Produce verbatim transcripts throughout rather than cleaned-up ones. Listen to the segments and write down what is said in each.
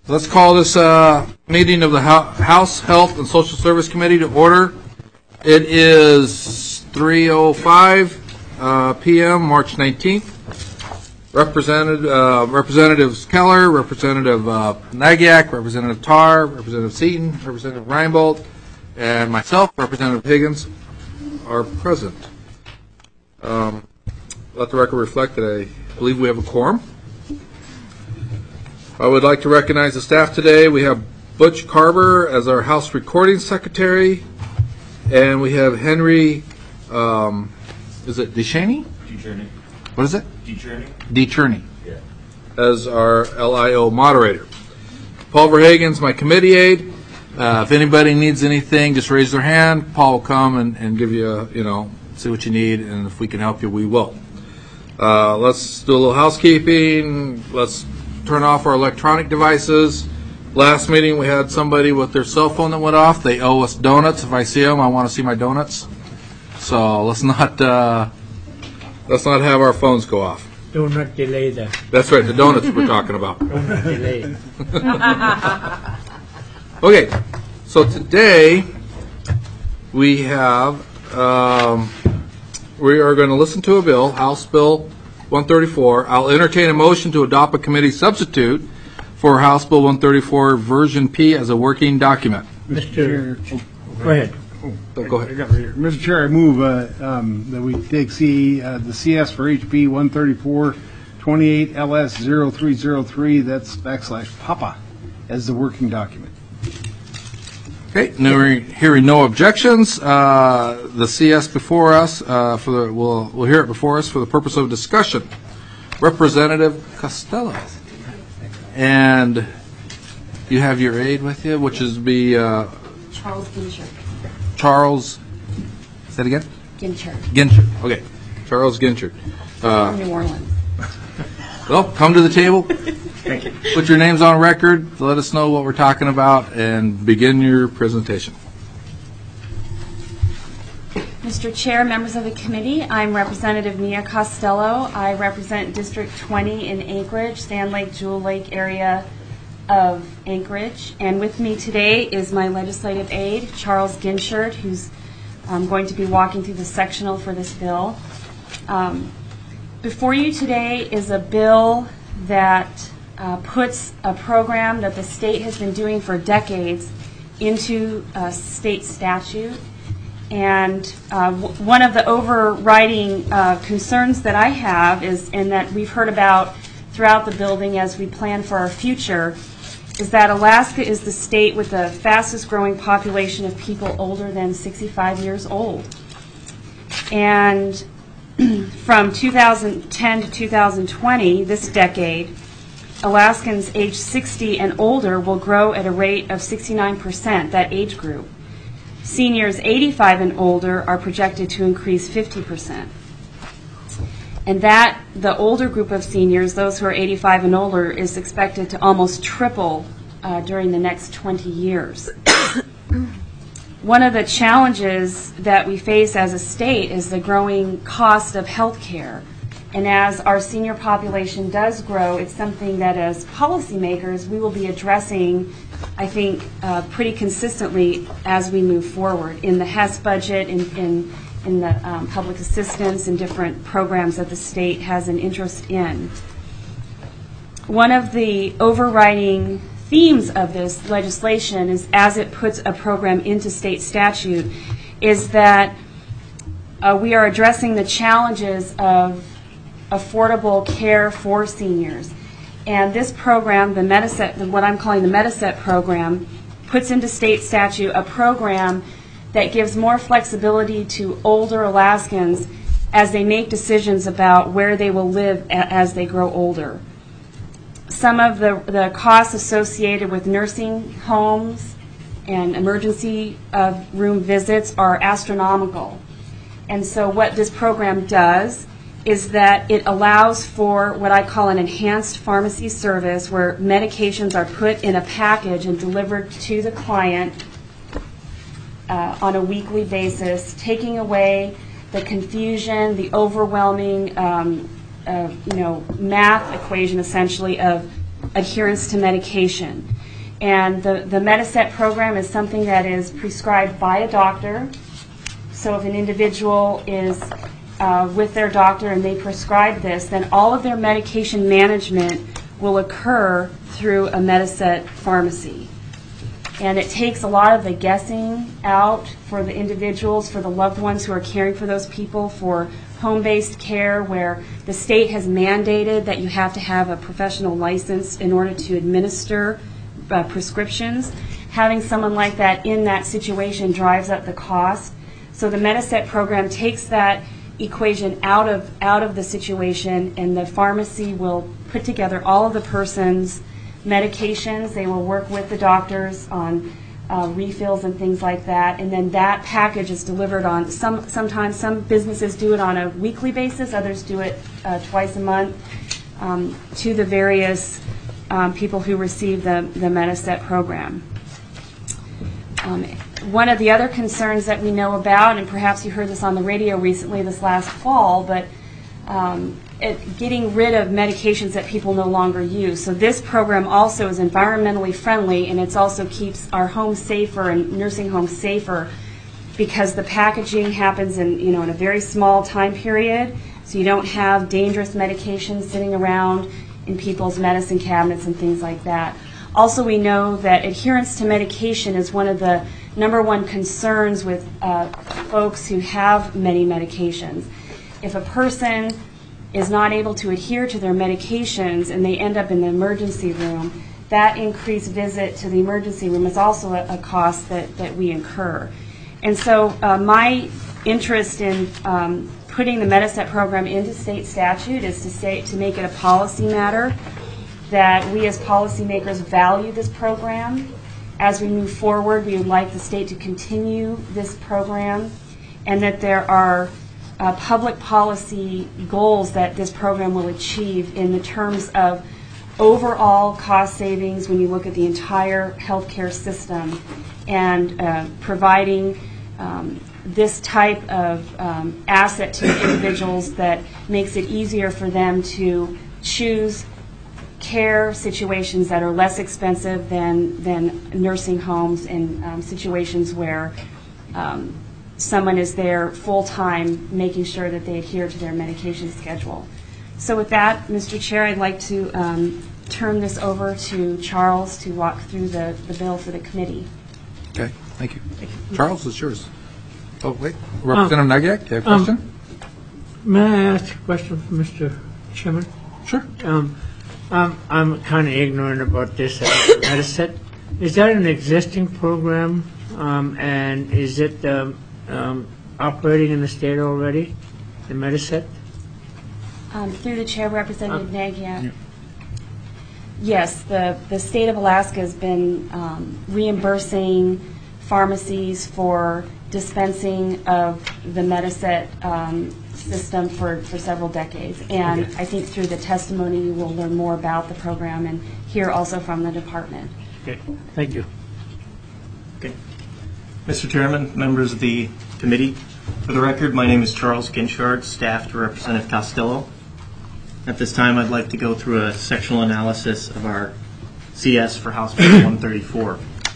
Let's call this uh, meeting of the House Health and Social Service Committee to order. It is three oh five uh, p m March nineteenth. Represented, uh, Representatives Keller, Representative uh, Nagyak, Representative Tarr, Representative Seaton, Representative Reinbold, and myself, Representative Higgins, are present. Um, let the record reflect that I believe we have a quorum. I would like to recognize the staff today. We have Butch Carver as our House Recording Secretary, and we have Henry, um, is it DeChaney? DeChaney. What is it? DeChaney. DeChaney. Yeah. As our L I O moderator. Paul Verhagen's my committee aide. Uh, if anybody needs anything, just raise their hand. Paul will come and, and give you, a, you know, see what you need, and if we can help you, we will. Uh, let's do a little housekeeping. Let's turn off our electronic devices. Last meeting we had somebody with their cell phone that went off. They owe us donuts. If I see them, I want to see my donuts. So let's not uh, let's not have our phones go off. Donut delay that. That's right, the donuts we're talking about. Donut delay. Okay, so today we have um, we are going to listen to a bill, House Bill one thirty-four. I'll entertain a motion to adopt a committee substitute for House Bill one thirty-four version P as a working document. Mister Go ahead. Oh, go ahead. I got it right here. Mister Chair, I move uh, um, that we take C, uh, the C S for H B one thirty-four twenty-eight L S zero three zero three, that's backslash Papa, as the working document. Okay, no, hearing no objections, uh, the C S before us, uh, for the, we'll, we'll hear it before us for the purpose of discussion. Representative Costello. And you have your aide with you, which is be uh, Charles Ginchard. Charles, say it again? Ginchard. Ginchard, okay. Charles Ginchard. Uh, From New Orleans. well, come to the table. Thank you. Put your names on record, let us know what we're talking about, and begin your presentation. Mister Chair, members of the committee, I'm Representative Nia Costello. I represent District twenty in Anchorage, Sand Lake, Jewel Lake area of Anchorage. And with me today is my legislative aide, Charles Ginchard, who's um, going to be walking through the sectional for this bill. Um, before you today is a bill that Uh, puts a program that the state has been doing for decades into a state statute. And uh, w- one of the overriding uh, concerns that I have is, and that we've heard about throughout the building as we plan for our future, is that Alaska is the state with the fastest growing population of people older than sixty-five years old. And from two thousand ten to two thousand twenty, this decade, Alaskans age sixty and older will grow at a rate of sixty-nine percent, that age group. Seniors eighty-five and older are projected to increase fifty percent. And that, the older group of seniors, those who are eighty-five and older, is expected to almost triple uh, during the next twenty years. One of the challenges that we face as a state is the growing cost of health care. And as our senior population does grow, it's something that as policymakers we will be addressing, I think, uh, pretty consistently as we move forward in the Hess budget, in, in, in the um, public assistance and different programs that the state has an interest in. One of the overriding themes of this legislation is, as it puts a program into state statute, is that uh, we are addressing the challenges of affordable care for seniors. And this program, the Mediset, what I'm calling the Mediset program, puts into state statute a program that gives more flexibility to older Alaskans as they make decisions about where they will live a- as they grow older. Some of the, the costs associated with nursing homes and emergency uh, room visits are astronomical. And so what this program does is that it allows for what I call an enhanced pharmacy service, where medications are put in a package and delivered to the client uh, on a weekly basis, taking away the confusion, the overwhelming um, uh, you know, math equation essentially of adherence to medication. And the, the Mediset program is something that is prescribed by a doctor. So if an individual is uh, with their doctor and they prescribe this, then all of their medication management will occur through a Mediset pharmacy. And it takes a lot of the guessing out for the individuals, for the loved ones who are caring for those people, for home-based care where the state has mandated that you have to have a professional license in order to administer uh, prescriptions. Having someone like that in that situation drives up the cost. So the Mediset program takes that equation out of out of the situation, and the pharmacy will put together all of the person's medications. They will work with the doctors on uh, refills and things like that, and then that package is delivered on some. Sometimes some businesses do it on a weekly basis, others do it uh, twice a month um, to the various um, people who receive the the Mediset program. Um, one of the other concerns that we know about, and perhaps you heard this on the radio recently this last fall, but um, it, getting rid of medications that people no longer use. So this program also is environmentally friendly, and it also keeps our homes safer and nursing homes safer because the packaging happens in, you know, in a very small time period, so you don't have dangerous medications sitting around in people's medicine cabinets and things like that. Also, we know that adherence to medication is one of the number one concerns with uh, folks who have many medications. If a person is not able to adhere to their medications and they end up in the emergency room, that increased visit to the emergency room is also a, a cost that, that we incur. And so uh, my interest in um, putting the Mediset program into state statute is to say to make it a policy matter, that we as policymakers value this program. As we move forward, we would like the state to continue this program, and that there are uh, public policy goals that this program will achieve in the terms of overall cost savings when you look at the entire healthcare system, and uh, providing um, this type of um, asset to individuals that makes it easier for them to choose care situations that are less expensive than than nursing homes, and um, situations where um, someone is there full-time making sure that they adhere to their medication schedule. So with that, Mister Chair, I'd like to um, turn this over to Charles to walk through the, the bill for the committee. Okay, thank you. Charles, it's yours. Oh, wait, Representative Nagiak, you have a um, question? May I ask a question for Mister Chairman? Sure. Um, I'm, I'm kind of ignorant about this uh, Mediset. Is that an existing program, um, and is it um, um, operating in the state already, the Mediset? Um, through the chair, Representative Uh, Nagiak. yeah. Yes, the, the state of Alaska has been um, reimbursing pharmacies for dispensing of the Mediset um, system for, for several decades. And Okay. I think through the testimony you will learn more about the program and hear also from the department. Okay, thank you. Okay. Mister Chairman, members of the committee, for the record, my name is Charles Ginchard, staff to Representative Costello. At this time, I'd like to go through a sectional analysis of our C S for House Bill one thirty-four.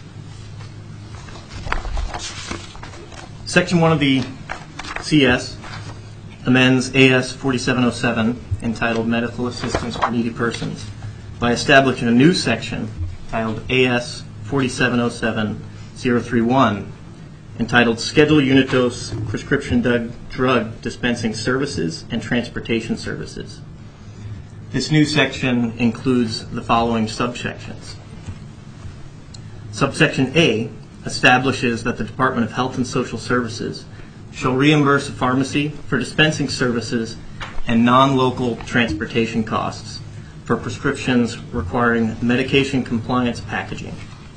Section one of the C S amends A S forty-seven oh seven, entitled Medical Assistance for Needy Persons, by establishing a new section titled A S forty-seven oh seven oh thirty-one, entitled Schedule Unit Dose Prescription Drug, Drug Dispensing Services and Transportation Services. This new section includes the following subsections. Subsection A establishes that the Department of Health and Social Services shall reimburse a pharmacy for dispensing services and non-local transportation costs for prescriptions requiring medication compliance packaging.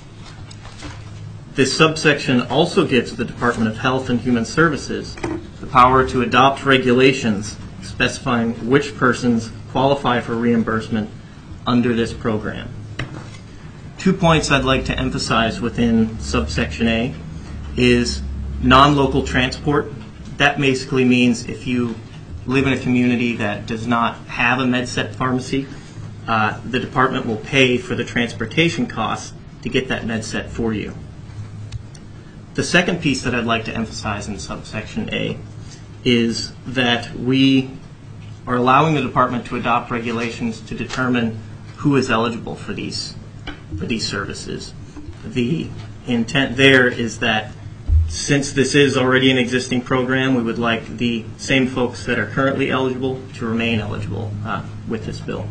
This subsection also gives the Department of Health and Human Services the power to adopt regulations specifying which persons qualify for reimbursement under this program. Two points I'd like to emphasize within subsection A is non-local transport. That basically means if you live in a community that does not have a Mediset pharmacy, uh, the department will pay for the transportation costs to get that med set for you. The second piece that I'd like to emphasize in subsection A is that we are allowing the department to adopt regulations to determine who is eligible for these for these services. The intent there is that since this is already an existing program, we would like the same folks that are currently eligible to remain eligible uh, with this bill.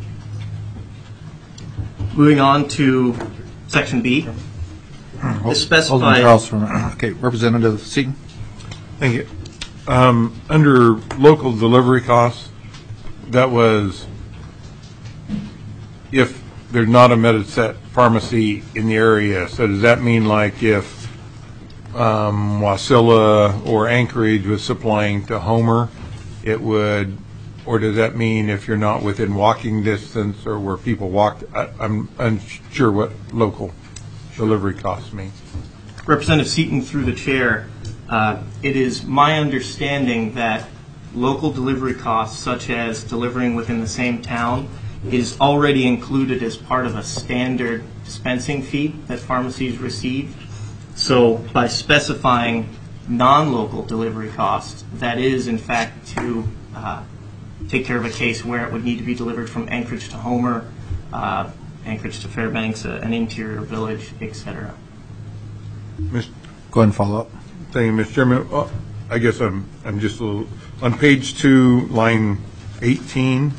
Moving on to section B. This Hold on, specifies. Charles, for a minute. Okay, Representative Seaton. Thank you. Um, Under local delivery costs, that was if there's not a Mediset pharmacy in the area. So does that mean like if um, Wasilla or Anchorage was supplying to Homer, it would, or does that mean if you're not within walking distance or where people walk? I, I'm unsure what local delivery costs mean. Representative Seaton, through the chair, uh, it is my understanding that local delivery costs, such as delivering within the same town, is already included as part of a standard dispensing fee that pharmacies receive. So by specifying non-local delivery costs, that is in fact to uh, take care of a case where it would need to be delivered from Anchorage to Homer, uh, Anchorage to Fairbanks, uh, an interior village, et cetera. Miz Go ahead and follow up. Thank you, Mister Chairman. Oh, I guess I'm I'm just a little on page two, line eighteen.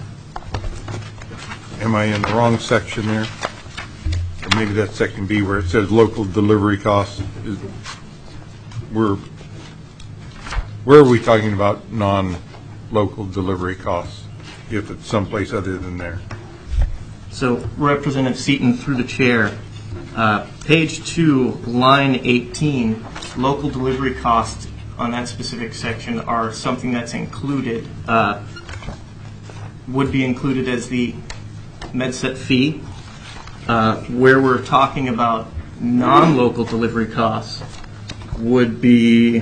Am I in the wrong section there? Or maybe that's section B where it says local delivery costs. Is, we're where are we talking about non-local delivery costs? If it's someplace other than there. So Representative Seaton, through the chair, uh, page two, line eighteen, local delivery costs on that specific section are something that's included, uh, would be included as the MedSet fee. Uh, where we're talking about non-local delivery costs would be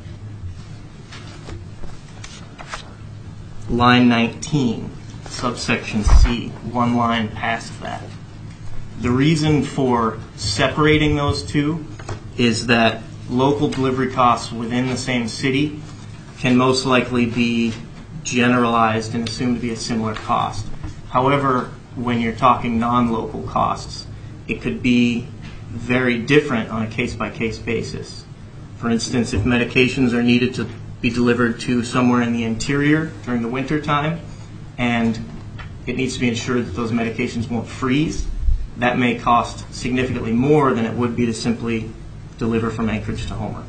line nineteen, subsection C, one line past that. The reason for separating those two is that local delivery costs within the same city can most likely be generalized and assumed to be a similar cost. However, when you're talking non-local costs, it could be very different on a case-by-case basis. For instance, if medications are needed to be delivered to somewhere in the interior during the winter time, and it needs to be ensured that those medications won't freeze, that may cost significantly more than it would be to simply deliver from Anchorage to Homer.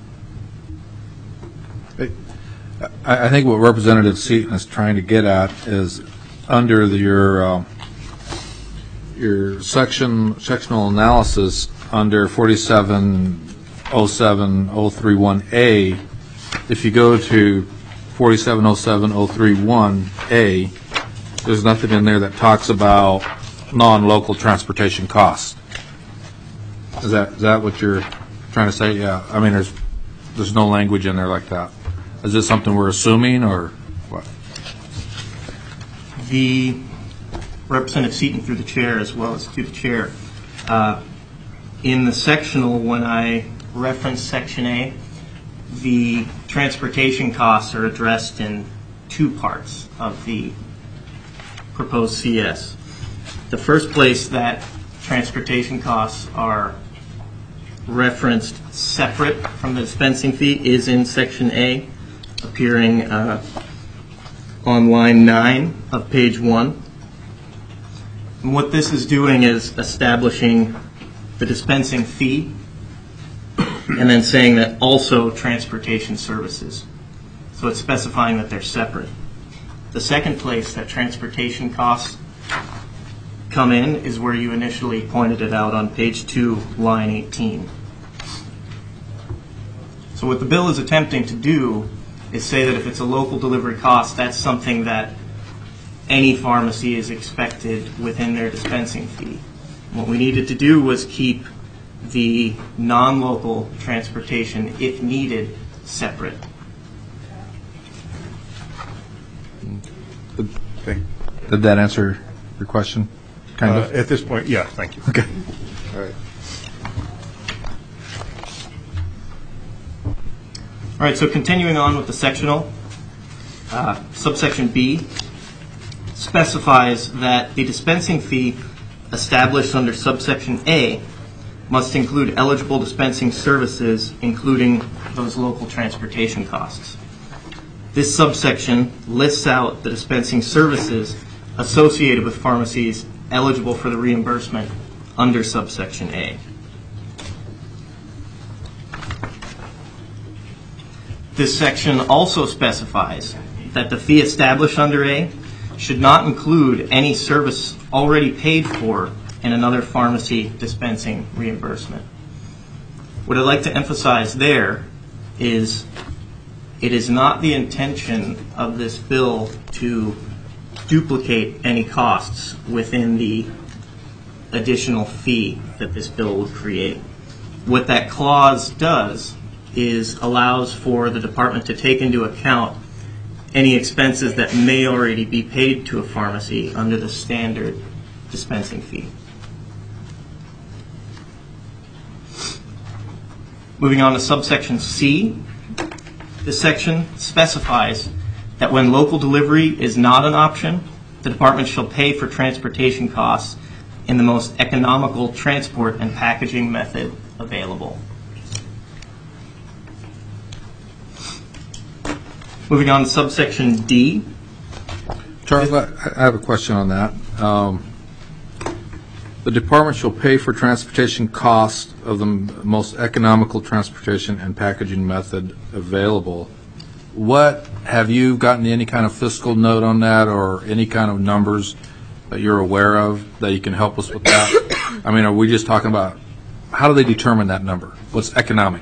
I, I think what Representative Seaton is trying to get at is under the, your uh, your section sectional analysis under forty-seven oh seven oh three one A. If you go to forty-seven oh seven oh three one A, there's nothing in there that talks about non-local transportation costs. Is that is that what you're trying to say? Yeah. I mean, there's there's no language in there like that. Is this something we're assuming or what? The Representative Seaton, through the chair as well as to the chair, uh, in the sectional, when I reference section A, the transportation costs are addressed in two parts of the proposed C S. The first place that transportation costs are referenced separate from the dispensing fee is in section A, appearing uh, on line nine of page one. And what this is doing is establishing the dispensing fee and then saying that also transportation services. So it's specifying that they're separate. The second place that transportation costs come in is where you initially pointed it out on page two, line eighteen. So what the bill is attempting to do is say that if it's a local delivery cost, that's something that any pharmacy is expected within their dispensing fee. What we needed to do was keep the non-local transportation, if needed, separate. Did that answer your question? kind Uh, of? At this point, yeah, thank you. Okay. All right. All right, so continuing on with the sectional, uh, subsection B specifies that the dispensing fee established under subsection A must include eligible dispensing services, including those local transportation costs. This subsection lists out the dispensing services associated with pharmacies eligible for the reimbursement under subsection A. This section also specifies that the fee established under A should not include any service already paid for in another pharmacy dispensing reimbursement. What I'd like to emphasize there is it is not the intention of this bill to duplicate any costs within the additional fee that this bill would create. What that clause does is allows for the department to take into account any expenses that may already be paid to a pharmacy under the standard dispensing fee. Moving on to subsection C, this section specifies that when local delivery is not an option, the department shall pay for transportation costs in the most economical transport and packaging method available. Moving on to subsection D. Charles, I I have a question on that. Um, The department shall pay for transportation costs of the m- most economical transportation and packaging method available. What, have you gotten any kind of fiscal note on that or any kind of numbers that you're aware of that you can help us with that? I mean, are we just talking about, how do they determine that number? What's economic?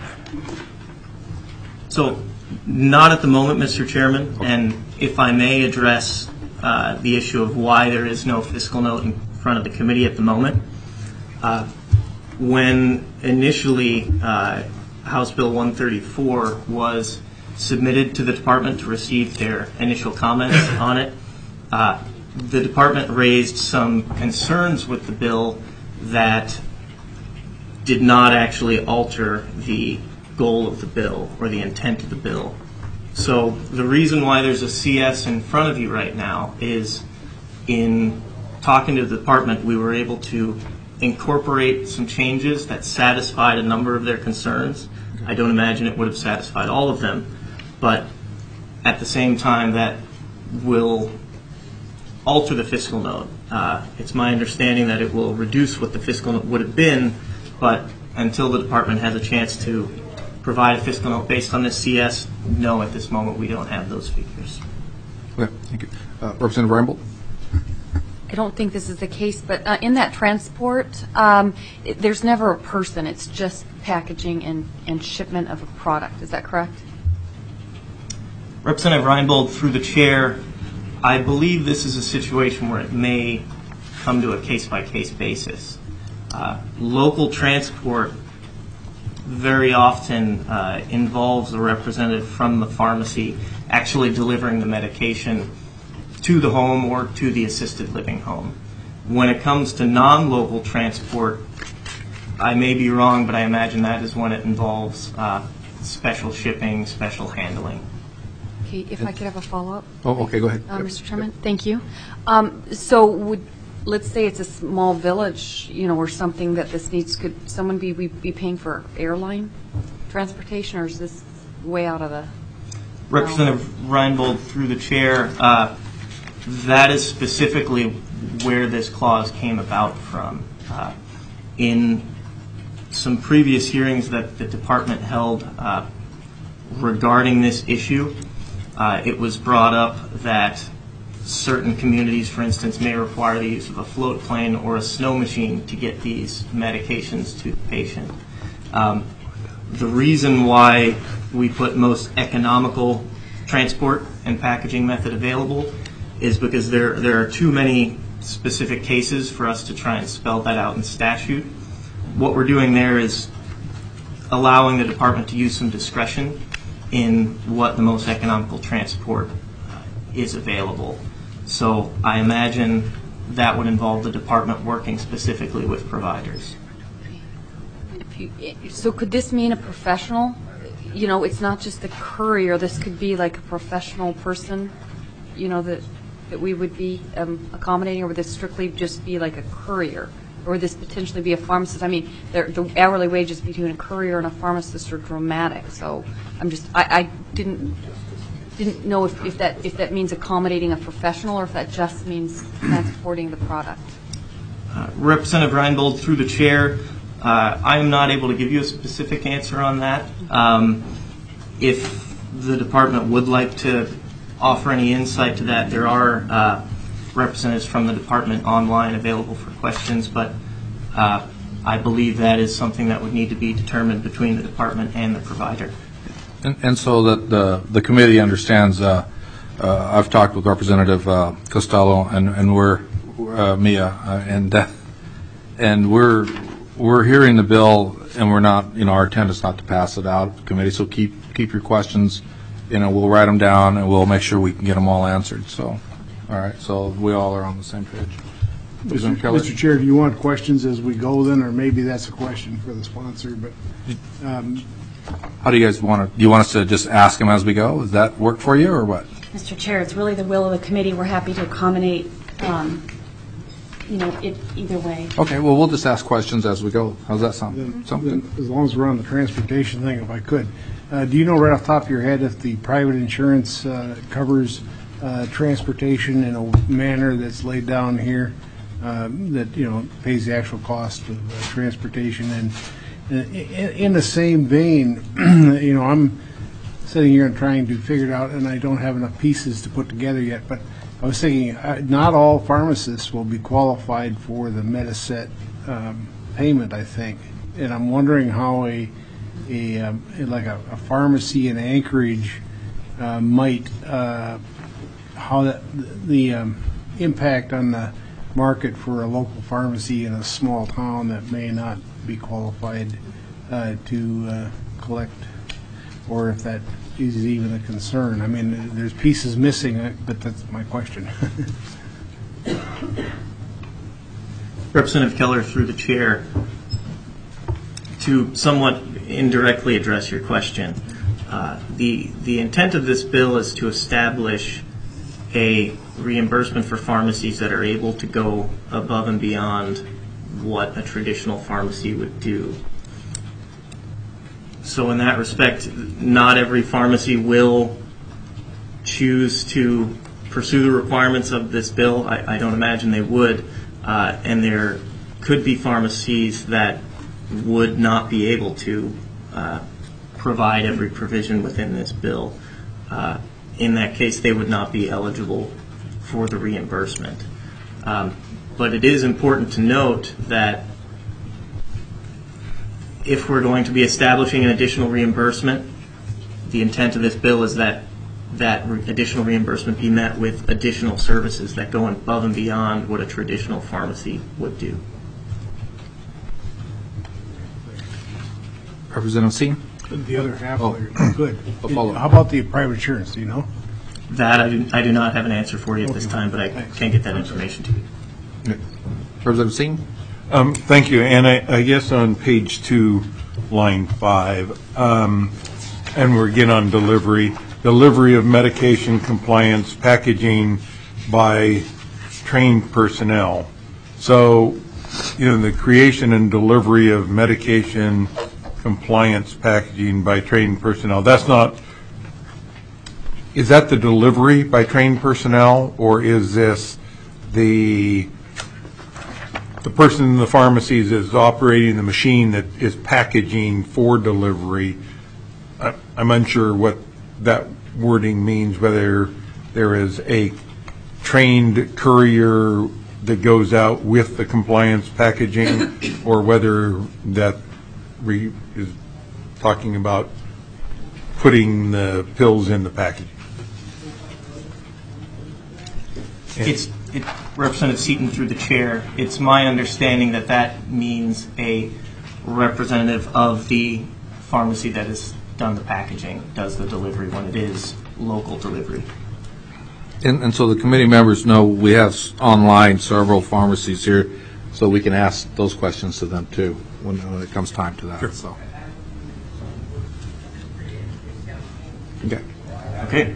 So, not at the moment, Mister Chairman, and if I may address uh, the issue of why there is no fiscal note in front of the committee at the moment. Uh, when initially uh, House Bill one thirty-four was submitted to the department to receive their initial comments on it, uh, the department raised some concerns with the bill that did not actually alter the goal of the bill or the intent of the bill. So the reason why there's a C S in front of you right now is in talking to the department, we were able to incorporate some changes that satisfied a number of their concerns. I don't imagine it would have satisfied all of them, but at the same time that will alter the fiscal note. Uh, it's my understanding that it will reduce what the fiscal note would have been, but until the department has a chance to provide a fiscal note based on this C S, no, at this moment we don't have those figures. Okay, thank you. Uh, Representative Reinbold? I don't think this is the case, but uh, in that transport, um, it, there's never a person. It's just packaging and, and shipment of a product. Is that correct? Representative Reinbold, through the chair, I believe this is a situation where it may come to a case-by-case basis. Uh, local transport very often uh, involves a representative from the pharmacy actually delivering the medication to the home or to the assisted living home. When it comes to non-local transport, I may be wrong, but I imagine that is when it involves uh, special shipping, special handling. Okay, if I could have a follow-up. Oh, okay, go ahead. Uh, Yep. Mister Chairman, thank you. Um, So would, let's say it's a small village, you know, or something that this needs, could someone be, be be paying for airline transportation, or is this way out of the? Representative Reinbold, through the chair, uh, that is specifically where this clause came about from. Uh, in some previous hearings that the department held uh, regarding this issue, uh, it was brought up that certain communities, for instance, may require the use of a float plane or a snow machine to get these medications to the patient. Um, the reason why we put most economical transport and packaging method available is because there there are too many specific cases for us to try and spell that out in statute. What we're doing there is allowing the department to use some discretion in what the most economical transport uh, is available. So I imagine that would involve the department working specifically with providers. If you- So could this mean a professional? You know, it's not just a courier, this could be like a professional person, you know, that, that we would be um, accommodating, or would this strictly just be like a courier? Or would this potentially be a pharmacist? I mean, the the hourly wages between a courier and a pharmacist are dramatic, so I'm just, I, I didn't, didn't know if, if that, if that means accommodating a professional, or if that just means transporting the product. Uh, Representative Reinbold, through the chair, uh, I am not able to give you a specific answer on that. Um, if the department would like to offer any insight to that, there are uh, representatives from the department online available for questions, but uh, I believe that is something that would need to be determined between the department and the provider. And, and so that the, the committee understands, uh, uh, I've talked with Representative uh, Costello, and, and we're, uh, Mia, uh, and, uh, and we're, we're hearing the bill, and we're not, you know, our intent is not to pass it out of the committee, so keep, keep your questions, you know, we'll write them down, and we'll make sure we can get them all answered, so, all right, so we all are on the same page. Mister Mister Chair, do you want questions as we go then, or maybe that's a question for the sponsor, but, um, How do you guys want to, do you want us to just ask them as we go? Does that work for you, or what? Mister Chair, it's really the will of the committee. We're happy to accommodate, um, you know, it either way. Okay, well, we'll just ask questions as we go. How's that sound? then, Sound then good? as long as we're on the transportation thing, if I could, uh, do you know right off the top of your head if the private insurance uh, covers uh, transportation in a manner that's laid down here, uh, that, you know, pays the actual cost of uh, transportation? And in, in the same vein, you know, I'm sitting here and trying to figure it out, and I don't have enough pieces to put together yet, but I was thinking, uh, not all pharmacists will be qualified for the Mediset um, payment, I think. And I'm wondering how a, a um, like a, a pharmacy in Anchorage uh, might, uh, how that, the um, impact on the market for a local pharmacy in a small town that may not be qualified uh, to uh, collect, or if that is even a concern. I mean, there's pieces missing, uh, but that's my question. Representative Keller, through the chair, to somewhat indirectly address your question, uh, the the intent of this bill is to establish a reimbursement for pharmacies that are able to go above and beyond what a traditional pharmacy would do. So in that respect, not every pharmacy will choose to pursue the requirements of this bill. I, I don't imagine they would. Uh, and there could be pharmacies that would not be able to uh, provide every provision within this bill. Uh, in that case, they would not be eligible for the reimbursement. Um, but it is important to note that if we're going to be establishing an additional reimbursement, the intent of this bill is that that re- additional reimbursement be met with additional services that go above and beyond what a traditional pharmacy would do. Representative Sean? The other half, Oh. are good. I'll follow. How about the private insurance, do you know? That I do, I do not have an answer for you at this Okay. time, but I Thanks. can get that information to you. Representative Sean? Um, Thank you, and I I guess on page two, line five, um, and we're again on delivery, delivery of medication compliance packaging by trained personnel. So, you know, the creation and delivery of medication compliance packaging by trained personnel, that's not, is that the delivery by trained personnel, or is this the the person in the pharmacies is operating the machine that is packaging for delivery? I- I'm unsure what that wording means, whether there is a trained courier that goes out with the compliance packaging, or whether that re- is talking about putting the pills in the packaging. It's, it, Representative Seaton, through the chair, it's my understanding that that means a representative of the pharmacy that has done the packaging, does the delivery when it is local delivery. And, and so the committee members know we have s- online several pharmacies here, so we can ask those questions to them too when, when it comes time to that. Sure. So. Okay. Okay.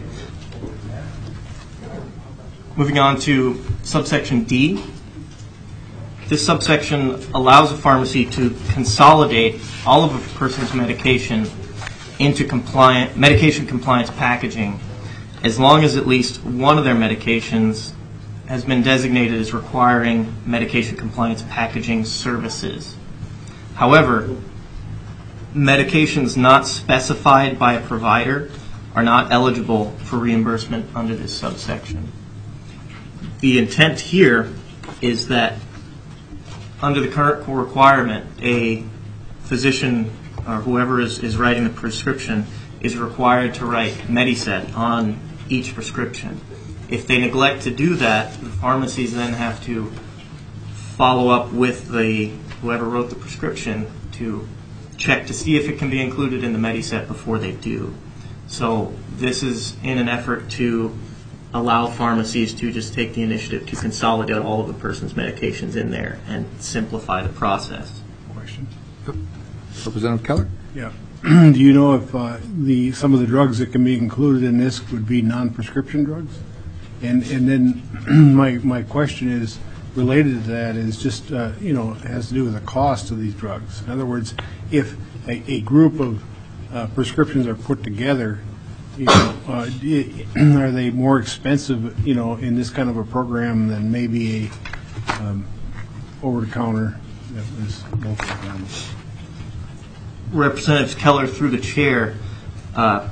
Moving on to subsection D. This subsection allows a pharmacy to consolidate all of a person's medication into compliant medication compliance packaging as long as at least one of their medications has been designated as requiring medication compliance packaging services. However, medications not specified by a provider are not eligible for reimbursement under this subsection. The intent here is that under the current core requirement, a physician or whoever is, is writing the prescription is required to write Mediset on each prescription. If they neglect to do that, the pharmacies then have to follow up with the whoever wrote the prescription to check to see if it can be included in the Mediset before they do. So this is in an effort to allow pharmacies to just take the initiative to consolidate all of the person's medications in there and simplify the process. Question. Representative Keller? Yeah. Do you know if uh, the, some of the drugs that can be included in this would be non-prescription drugs? And, and then my, my question is, related to that is just, uh, you know, it has to do with the cost of these drugs. In other words, if a, a group of uh, prescriptions are put together, you know, uh, are they more expensive, you know, in this kind of a program than maybe a um, over-the-counter that was local available? Representative Keller, through the chair, uh,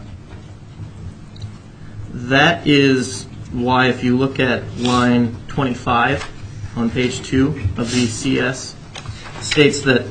that is why if you look at line twenty-five on page two of the C S, states that,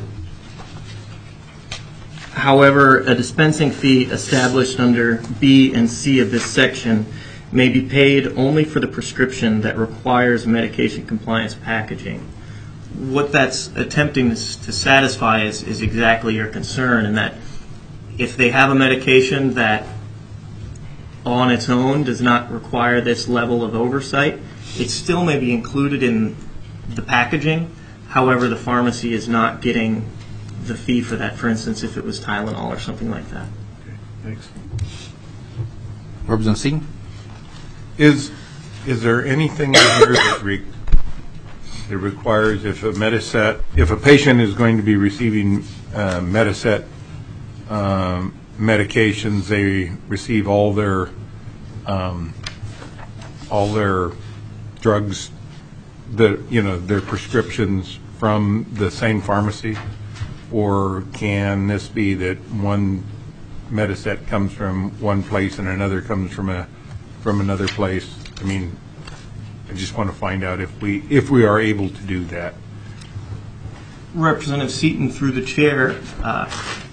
however, a dispensing fee established under B and C of this section may be paid only for the prescription that requires medication compliance packaging. What that's attempting to satisfy is, is exactly your concern, in that if they have a medication that on its own does not require this level of oversight, it still may be included in the packaging. However, the pharmacy is not getting the fee for that, for instance, if it was Tylenol or something like that. Okay, thanks. Representative Seaton? Is, is there anything in here that re- that requires if a Mediset, if a patient is going to be receiving uh, Mediset um, medications, they receive all their um, all their drugs, that you know their prescriptions from the same pharmacy, or can this be that one Mediset comes from one place and another comes from a from another place? I mean, I just want to find out if we if we are able to do that. Representative Seaton, through the chair, uh,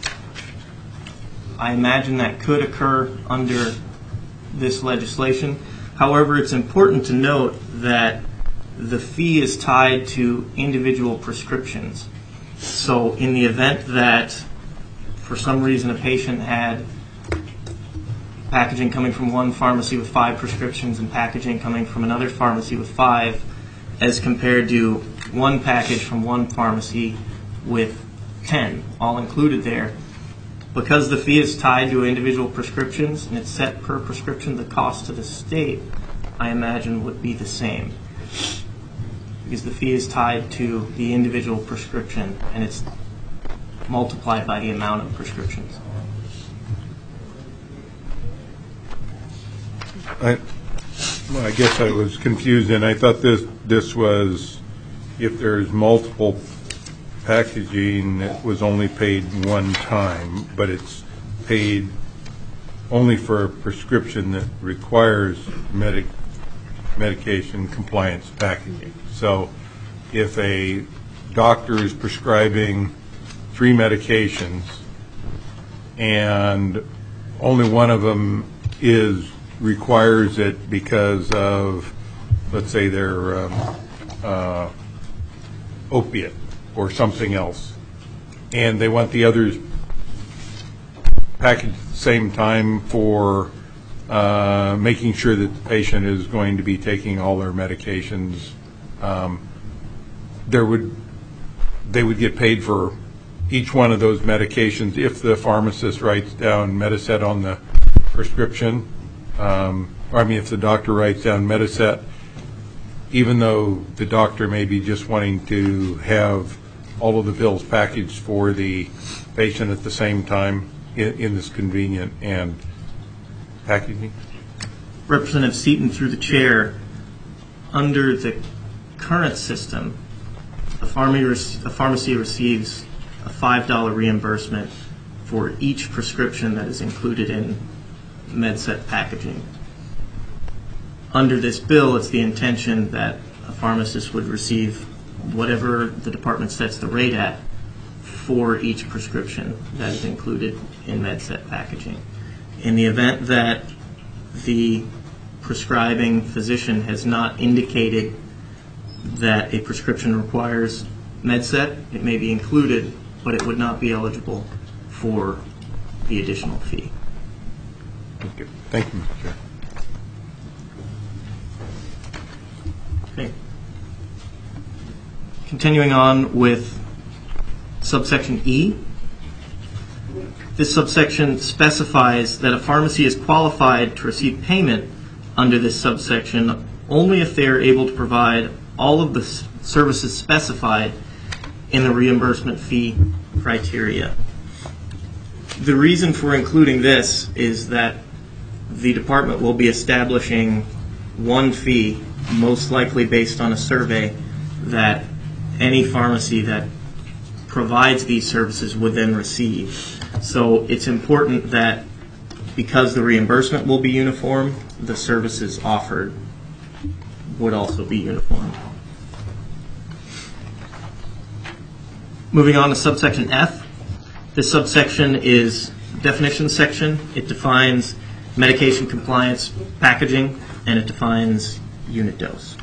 I imagine that could occur under this legislation. However, it's important to note that the fee is tied to individual prescriptions. So in the event that for some reason a patient had packaging coming from one pharmacy with five prescriptions and packaging coming from another pharmacy with five, as compared to one package from one pharmacy with ten, all included there, because the fee is tied to individual prescriptions and it's set per prescription, the cost to the state, I imagine, would be the same. Because the fee is tied to the individual prescription and it's multiplied by the amount of prescriptions. I, well, I guess I was confused, and I thought this this was if there's multiple packaging, it was only paid one time, but it's paid only for a prescription that requires medic, medication compliance packaging. So if a doctor is prescribing three medications and only one of them is requires it because of, let's say, their um, uh, opiate or something else, and they want the others packaged at the same time for uh, making sure that the patient is going to be taking all their medications. Um, there would, they would get paid for each one of those medications if the pharmacist writes down Medicet on the prescription. Um, or I mean, if the doctor writes down Medicet, even though the doctor may be just wanting to have all of the pills packaged for the patient at the same time in, in this convenient and packaging. Representative Seaton, through the chair, under the current system, a pharmacy, a pharmacy receives a five dollar reimbursement for each prescription that is included in MedSet packaging. Under this bill, it's the intention that a pharmacist would receive whatever the department sets the rate at for each prescription that is included in MedSet packaging. In the event that the prescribing physician has not indicated that a prescription requires MedSet, it may be included, but it would not be eligible for the additional fee. Thank you. Thank you, Mister Chair. Okay. Continuing on with subsection E. This subsection specifies that a pharmacy is qualified to receive payment under this subsection only if they are able to provide all of the s- services specified in the reimbursement fee criteria. The reason for including this is that the department will be establishing one fee, most likely based on a survey, that any pharmacy that provides these services would then receive. So it's important that because the reimbursement will be uniform, the services offered would also be uniform. Moving on to subsection F. This subsection is definition section. It defines medication compliance packaging, and it defines unit dose.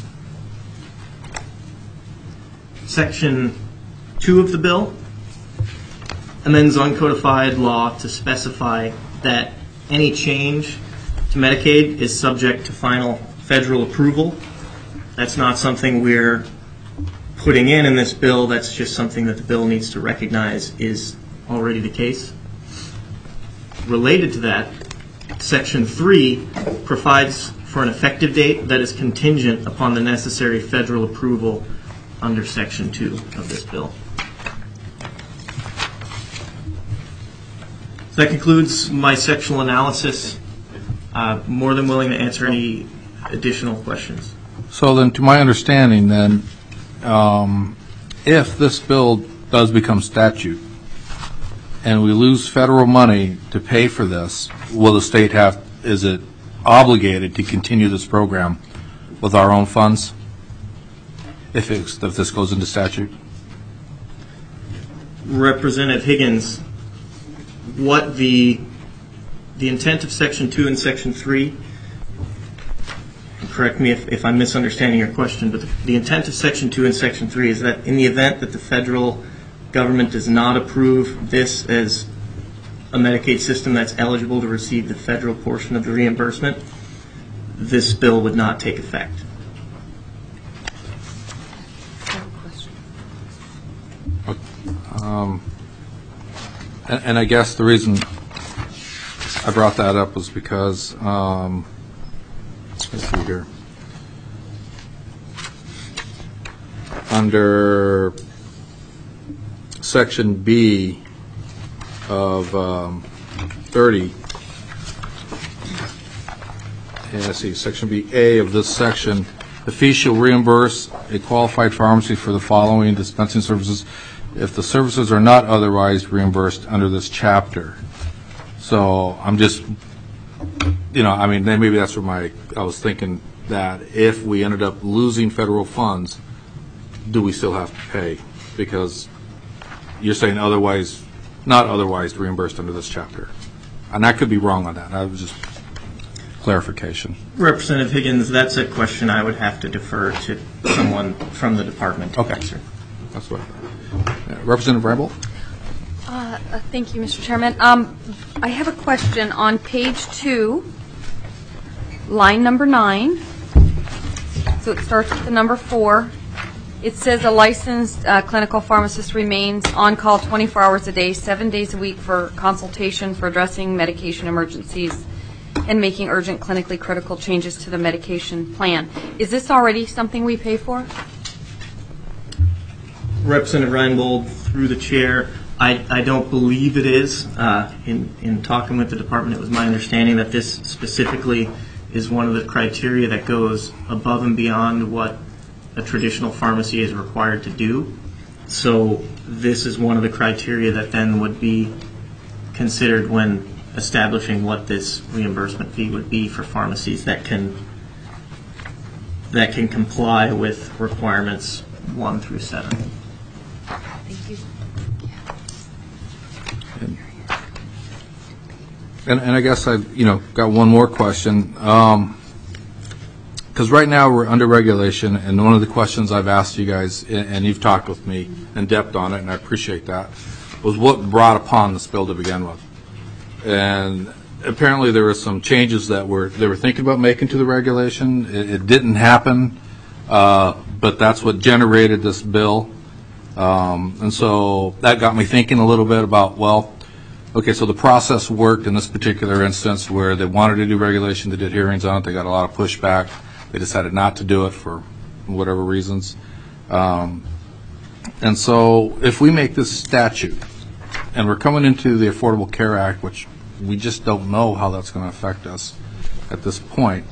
Section two of the bill amends uncodified law to specify that any change to Medicaid is subject to final federal approval. That's not something we're putting in in this bill. That's just something that the bill needs to recognize is already the case. Related to that, Section three provides for an effective date that is contingent upon the necessary federal approval under Section two of this bill. So that concludes my sectional analysis. Uh, more than willing to answer any additional questions. So then, to my understanding, then, um, if this bill does become statute and we lose federal money to pay for this, will the state have, is it obligated to continue this program with our own funds if, it's, if this goes into statute? Representative Higgins, what the the intent of Section two and Section three, correct me if, if I'm misunderstanding your question, but the, the intent of Section two and Section three is that in the event that the federal government does not approve this as a Medicaid system that's eligible to receive the federal portion of the reimbursement, this bill would not take effect. Um, and, and I guess the reason I brought that up was because, um, let's see here, under Section B of um, thirty, yeah, I see, Section B A of this section, the fee shall reimburse a qualified pharmacy for the following dispensing services if the services are not otherwise reimbursed under this chapter. So I'm just, you know, I mean, then maybe that's where my, I was thinking that if we ended up losing federal funds, do we still have to pay? Because you're saying otherwise, not otherwise reimbursed under this chapter. And I could be wrong on that. I was just clarification. Representative Higgins, that's a question I would have to defer to someone from the department to Okay. answer. That's what. Yeah. Representative Reinbold? Uh, uh, Thank you, Mister Chairman. Um, I have a question on page two. line number nine. So it starts with the number four. It says a licensed uh, clinical pharmacist remains on call twenty-four hours a day, seven days a week for consultation for addressing medication emergencies and making urgent clinically critical changes to the medication plan. Is this already something we pay for? Representative Reinbold, through the chair, I, I don't believe it is. Uh, in, in talking with the department, it was my understanding that this specifically is one of the criteria that goes above and beyond what a traditional pharmacy is required to do. So this is one of the criteria that then would be considered when establishing what this reimbursement fee would be for pharmacies that can that can comply with requirements one through seven. Thank you. And, and I guess I, you know, got one more question. Um, Because right now we're under regulation, and one of the questions I've asked you guys, and and you've talked with me in depth on it, and I appreciate that, was what brought upon this bill to begin with. And apparently there were some changes that were they were thinking about making to the regulation. It, it didn't happen, uh, but that's what generated this bill. Um, and so that got me thinking a little bit about, well, okay, so the process worked in this particular instance where they wanted to do regulation, they did hearings on it, they got a lot of pushback. They decided not to do it for whatever reasons. Um, and so if we make this statute, and we're coming into the Affordable Care Act, which we just don't know how that's going to affect us at this point,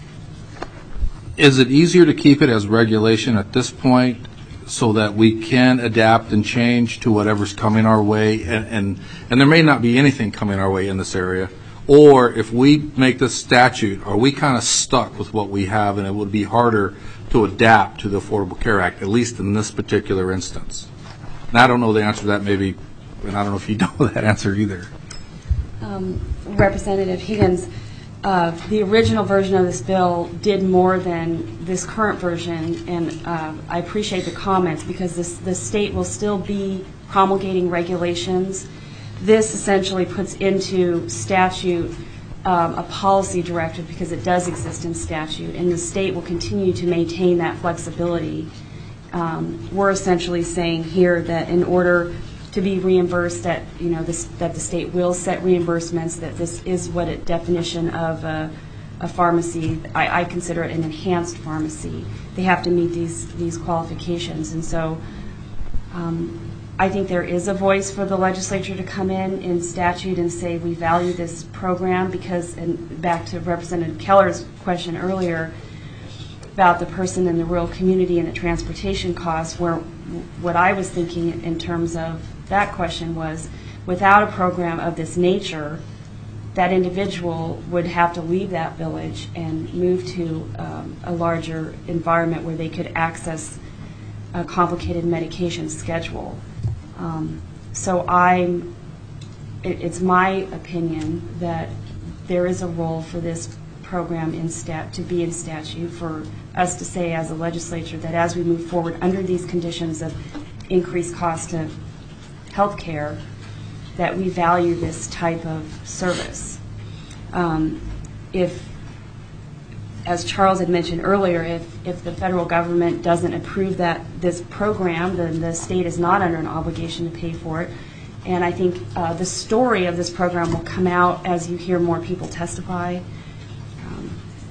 is it easier to keep it as regulation at this point so that we can adapt and change to whatever's coming our way? And, and, and there may not be anything coming our way in this area. Or if we make this statute, are we kind of stuck with what we have, and it would be harder to adapt to the Affordable Care Act, at least in this particular instance? And I don't know the answer to that, maybe, and I don't know if you know that answer either. Um, Representative Higgins, uh, the original version of this bill did more than this current version, and uh, I appreciate the comments because this, the state will still be promulgating regulations. This essentially puts into statute um, a policy directive because it does exist in statute, and the state will continue to maintain that flexibility. Um, we're essentially saying here that in order to be reimbursed, that you know this, that the state will set reimbursements. That this is what a definition of a, a pharmacy. I, I consider it an enhanced pharmacy. They have to meet these these qualifications, and so. Um, I think there is a voice for the legislature to come in in statute and say we value this program because, and back to Representative Keller's question earlier about the person in the rural community and the transportation costs, where what I was thinking in terms of that question was without a program of this nature, that individual would have to leave that village and move to um, a larger environment where they could access a complicated medication schedule. Um, so I'm, it, it's my opinion that there is a role for this program in stat to be in statute for us to say as a legislature that as we move forward under these conditions of increased cost of health care, that we value this type of service. Um, if, as Charles had mentioned earlier, if, if the federal government doesn't approve that this program, then the state is not under an obligation to pay for it. And I think uh, the story of this program will come out as you hear more people testify. Um,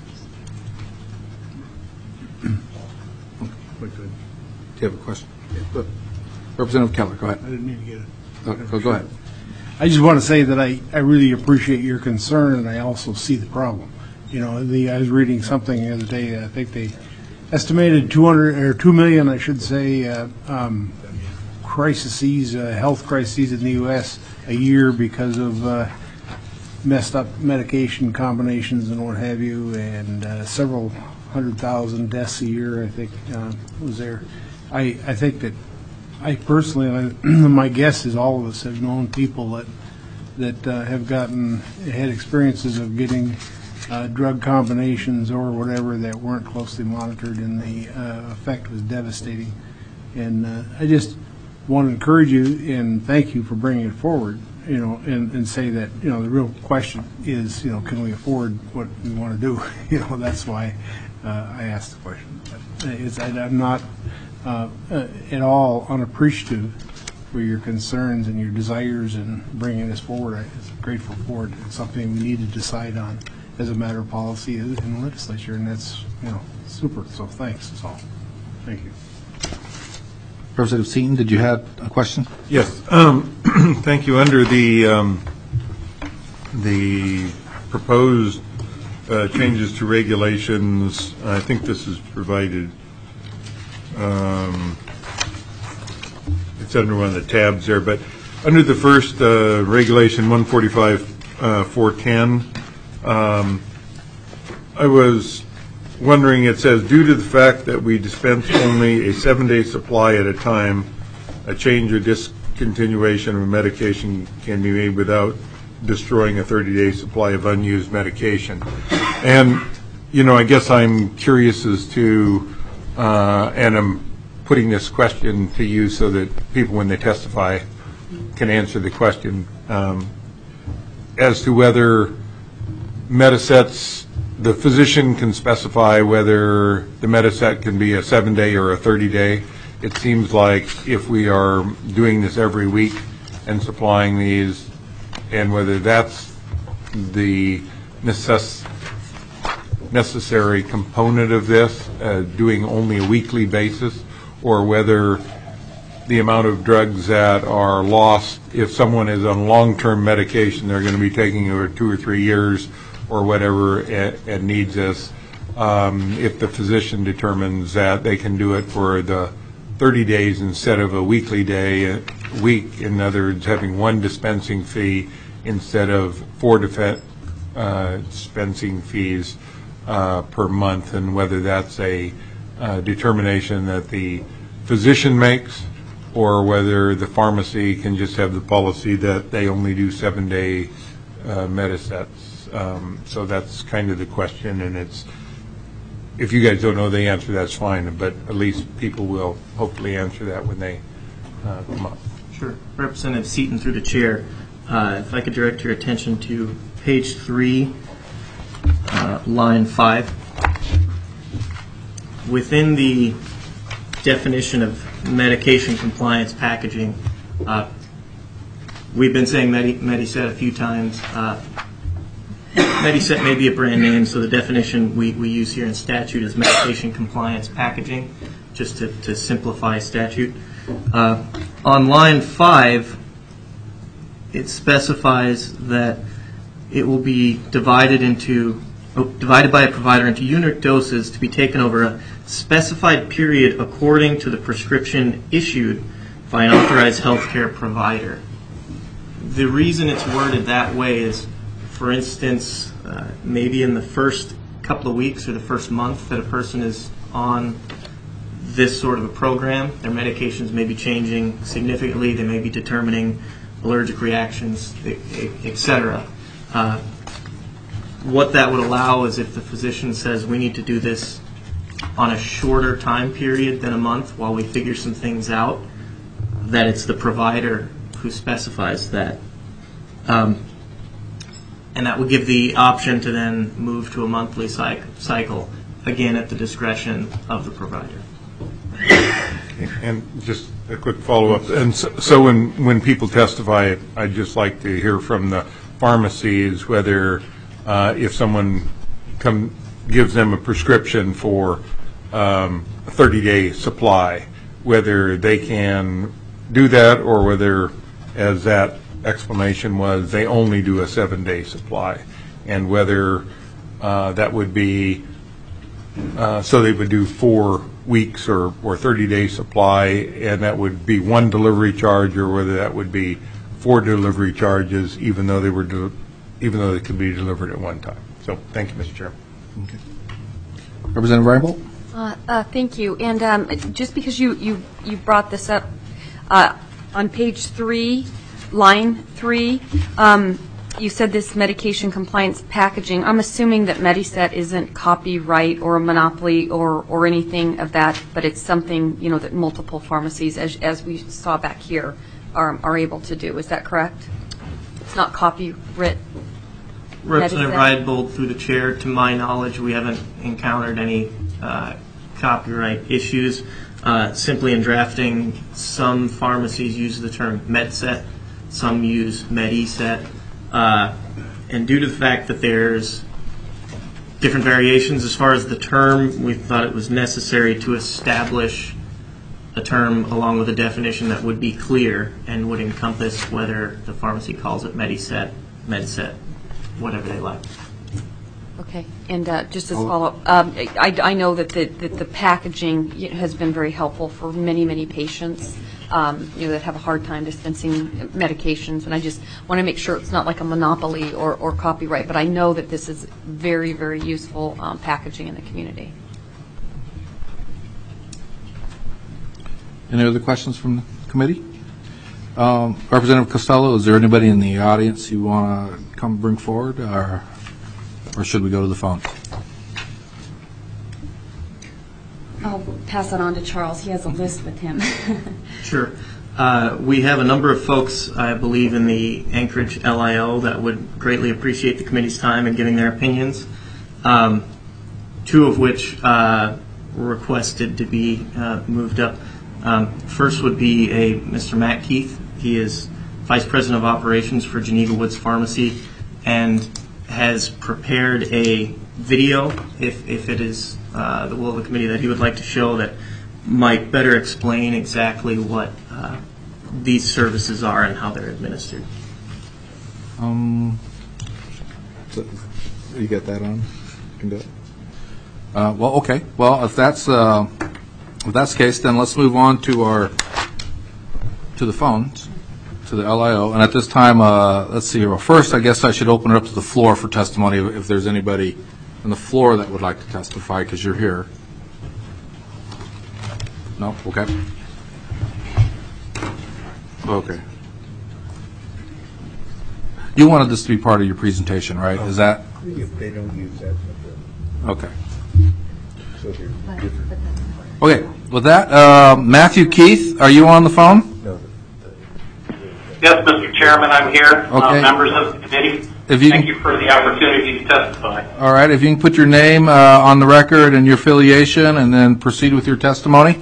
Do you have a question? Yeah. Representative Keller, go ahead. I didn't mean to get it. Oh, go, go ahead. I just want to say that I, I really appreciate your concern, and I also see the problem. You know, the, I was reading something the other day, I think they estimated two hundred, or two million, I should say, uh, um, crises, uh, health crises in the U S a year because of uh, messed up medication combinations and what have you, and uh, several hundred thousand deaths a year, I think, uh, was there. I, I think that I personally, my guess is all of us have known people that that uh, have gotten, had experiences of getting uh, drug combinations or whatever that weren't closely monitored, and the uh, effect was devastating. And uh, I just want to encourage you and thank you for bringing it forward. you know, and, and say that, you know, the real question is, you know, can we afford what we want to do? You know, that's why uh, I asked the question. But it's, I, I'm not uh, uh, at all unappreciative for your concerns and your desires in bringing this forward. I'm grateful for it. It's something we need to decide on as a matter of policy in the legislature, and that's, you know, super. So thanks, that's all. Thank you. Representative Seaton, did you have a question? Yes. Um, thank you. Under the um, the proposed uh, changes to regulations, I think this is provided. Um, it's under one of the tabs there, but under the first uh, regulation one forty-five uh, four ten, um, I was wondering, it says, due to the fact that we dispense only a seven-day supply at a time, a change or discontinuation of a medication can be made without destroying a thirty-day supply of unused medication. And, you know, I guess I'm curious as to, uh, and I'm putting this question to you so that people, when they testify, can answer the question, um, as to whether Medisets, the physician can specify whether the Mediset can be a seven-day or a thirty-day. It seems like if we are doing this every week and supplying these, and whether that's the necess- necessary component of this, uh, doing only a weekly basis, or whether the amount of drugs that are lost, if someone is on long-term medication, they're going to be taking over two or three years or whatever, and, and needs this, um, if the physician determines that they can do it for the thirty days instead of a weekly day, a week, in other words, having one dispensing fee instead of four defe- uh, dispensing fees uh, per month, and whether that's a uh, determination that the physician makes, or whether the pharmacy can just have the policy that they only do seven-day uh, Medisets. Um, so that's kind of the question, and it's, if you guys don't know the answer, that's fine, but at least people will hopefully answer that when they uh, come up. Sure. Representative Seaton, through the chair, uh, if I could direct your attention to page three, uh, line five. Within the definition of medication compliance packaging, uh, we've been saying Medi- Mediset a few times. Uh, Mediset may be a brand name, so the definition we, we use here in statute is medication compliance packaging, just to, to simplify statute. Uh, on line five, it specifies that it will be divided into oh, divided by a provider into unit doses to be taken over a specified period according to the prescription issued by an authorized healthcare provider. The reason it's worded that way is, for instance, uh, maybe in the first couple of weeks or the first month that a person is on this sort of a program, their medications may be changing significantly. They may be determining allergic reactions, et cetera. Uh, what that would allow is if the physician says we need to do this on a shorter time period than a month while we figure some things out, that it's the provider who specifies that. Um, and that would give the option to then move to a monthly cyc- cycle, again at the discretion of the provider. And just a quick follow-up. And so, so when, when people testify, I'd just like to hear from the pharmacies whether uh, if someone come gives them a prescription for um, a thirty-day supply, whether they can do that, or whether, as that explanation was, they only do a seven-day supply, and whether uh, that would be uh, so they would do four weeks or, or thirty-day supply, and that would be one delivery charge, or whether that would be four delivery charges, even though they were de- even though they could be delivered at one time. So, thank you, Mister Chairman. Okay. Representative Reinbold? Uh, uh, Thank you. And um, just because you, you, you brought this up, uh, on page three, line three, um, you said this medication compliance packaging. I'm assuming that Mediset isn't copyright or a monopoly or, or anything of that, but it's something, you know, that multiple pharmacies, as, as we saw back here, are, are able to do. Is that correct? it's not copyright. Representative Medicet. Reinbold, through the chair, to my knowledge, we haven't encountered any uh, copyright issues. Uh, simply in drafting, some pharmacies use the term MedSet, some use MediSet, uh, and due to the fact that there's different variations as far as the term, we thought it was necessary to establish a term along with a definition that would be clear and would encompass whether the pharmacy calls it MediSet, MedSet, whatever they like. Okay, and uh, just as follow-up, um, I, I know that the, that the packaging y- has been very helpful for many, many patients, um, you know, that have a hard time dispensing medications, and I just want to make sure it's not like a monopoly or, or copyright, but I know that this is very, very useful um, packaging in the community. Any other questions from the committee? Um, Representative Costello, is there anybody in the audience you want to come bring forward, or, or should we go to the phone? I'll pass it on to Charles. He has a list with him. Sure. Uh, we have a number of folks, I believe, in the Anchorage L I O that would greatly appreciate the committee's time in giving their opinions, um, two of which uh, were requested to be uh, moved up. Um, first would be a Mister Matt Keith. He is Vice President of Operations for Geneva Woods Pharmacy and has prepared a video, if, if it is uh, the will of the committee, that he would like to show that might better explain exactly what uh, these services are and how they're administered. Um, so, you get that on? You can do it. Uh, well, okay. Well, if that's uh, if that's the case, then let's move on to our to the phones, to the L I O. And at this time, uh, let's see here. Well, first, I guess I should open it up to the floor for testimony if there's anybody on the floor that would like to testify, because you're here. No? Okay. Okay. You wanted this to be part of your presentation, right? Is that? If they don't use that, Okay. so they're different. Okay. With that, uh, Matthew Keith, are you on the phone? No, Yes, Mister Chairman, I'm here. Okay. Uh, members of the committee, If you thank can- you for the opportunity to testify. All right. If you can put your name uh, on the record and your affiliation, and then proceed with your testimony.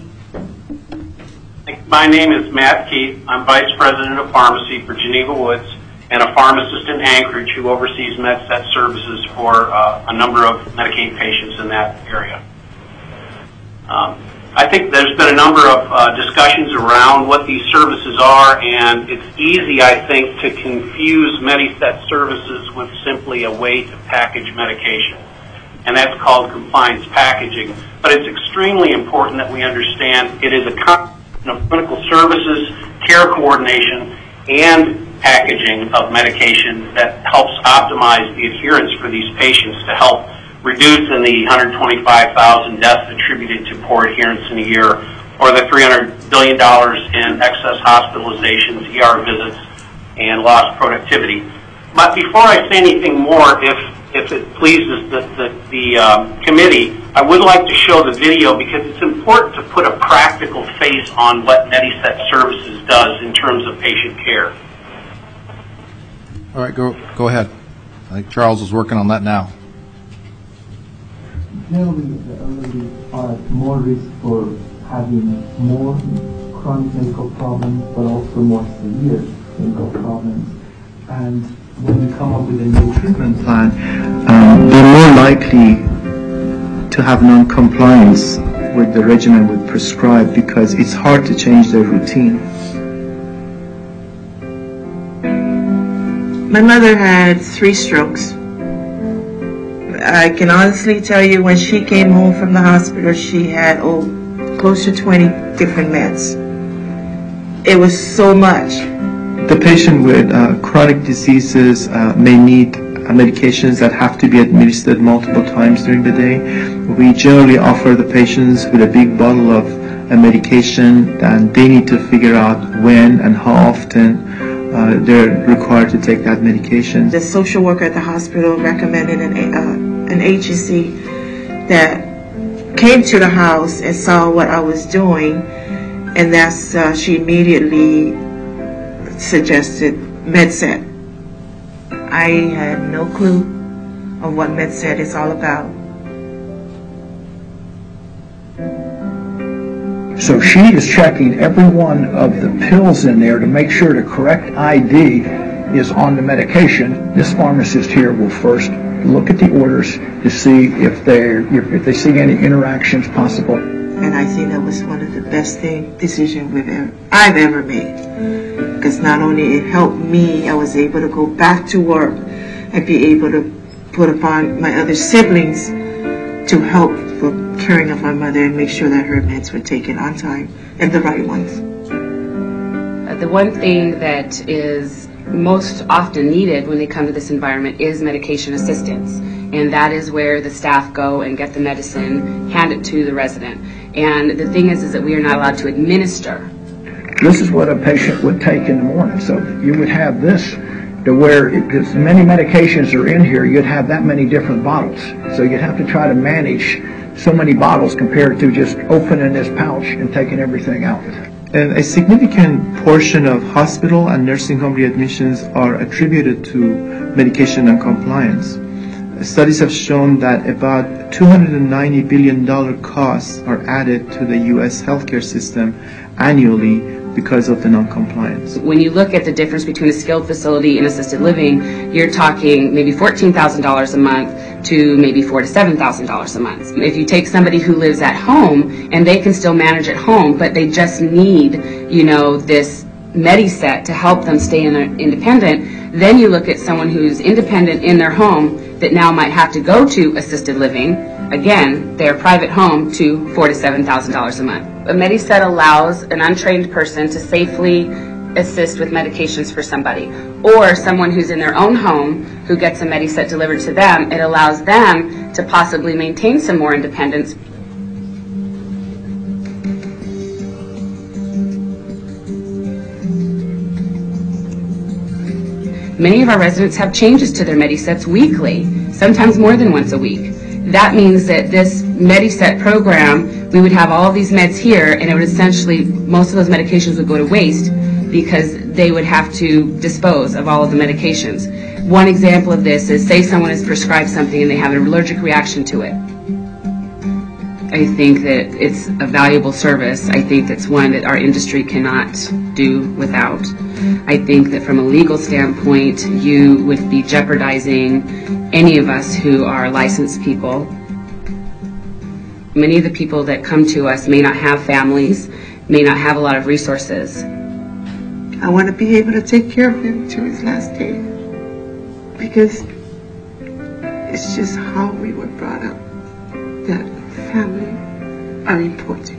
My name is Matt Keith. I'm Vice President of Pharmacy for Geneva Woods and a pharmacist in Anchorage who oversees MedSet services for uh, a number of Medicaid patients in that area. Um, I think there's been a number of uh, discussions around what these services are, and it's easy, I think, to confuse MediSet services with simply a way to package medication, and that's called compliance packaging. But it's extremely important that we understand it is a combination of clinical services, care coordination, and packaging of medication that helps optimize the adherence for these patients to help reduce in the one hundred twenty-five thousand deaths attributed to poor adherence in a year, or the three hundred billion dollars in excess hospitalizations, E R visits, and lost productivity. But before I say anything more, if if it pleases the, the, the um, committee, I would like to show the video because it's important to put a practical face on what MediSet Services does in terms of patient care. All right. Go go ahead. I think Charles is working on that now. Generally, the elderly are at more risk for having more chronic medical problems, but also more severe medical problems. And when we come up with a new treatment plan, um, they're more likely to have non-compliance with the regimen we prescribe because it's hard to change their routine. My mother had three strokes. I can honestly tell you when she came home from the hospital, she had oh, close to twenty different meds. It was so much. The patient with uh, chronic diseases uh, may need uh, medications that have to be administered multiple times during the day. We generally offer the patients with a big bottle of a medication, and they need to figure out when and how often uh, they're required to take that medication. The social worker at the hospital recommended an, uh, an agency that came to the house and saw what I was doing, and that's uh, she immediately suggested MedSet. I had no clue of what MedSet is all about. So she is checking every one of the pills in there to make sure the correct I D is on the medication. This pharmacist here will first look at the orders to see if they if they see any interactions possible. And I think that was one of the best thing decisions we've ever I've ever made, because not only it helped me, I was able to go back to work and be able to put upon my other siblings to help for caring of my mother and make sure that her meds were taken on time and the right ones. Uh, the one thing that is most often needed when they come to this environment is medication assistance, and that is where the staff go and get the medicine, hand it to the resident. And the thing is, is that we are not allowed to administer. This is what a patient would take in the morning. So you would have this to where, because many medications are in here, you'd have that many different bottles. So you'd have to try to manage so many bottles compared to just opening this pouch and taking everything out. And a significant portion of hospital and nursing home readmissions are attributed to medication non-compliance. Studies have shown that about two hundred ninety billion dollars costs are added to the U S healthcare system annually because of the non-compliance. When you look at the difference between a skilled facility and assisted living, you're talking maybe fourteen thousand dollars a month to maybe four thousand to seven thousand dollars a month. If you take somebody who lives at home and they can still manage at home, but they just need, you know, this MediSet to help them stay in independent, then you look at someone who's independent in their home that now might have to go to assisted living, again, their private home, to four thousand to seven thousand dollars a month. A MediSet allows an untrained person to safely assist with medications for somebody, or someone who's in their own home who gets a MediSet delivered to them. It allows them to possibly maintain some more independence. Many of our residents have changes to their MediSets weekly, sometimes more than once a week. That means that this MediSet program, we would have all of these meds here, and it would essentially, most of those medications would go to waste because they would have to dispose of all of the medications. One example of this is, say someone is prescribed something and they have an allergic reaction to it. I think that it's a valuable service. I think that's one that our industry cannot do without. I think that from a legal standpoint, you would be jeopardizing any of us who are licensed people. Many of the people that come to us may not have families, may not have a lot of resources. I want to be able to take care of him to his last day, because it's just how we were brought up, that family are important.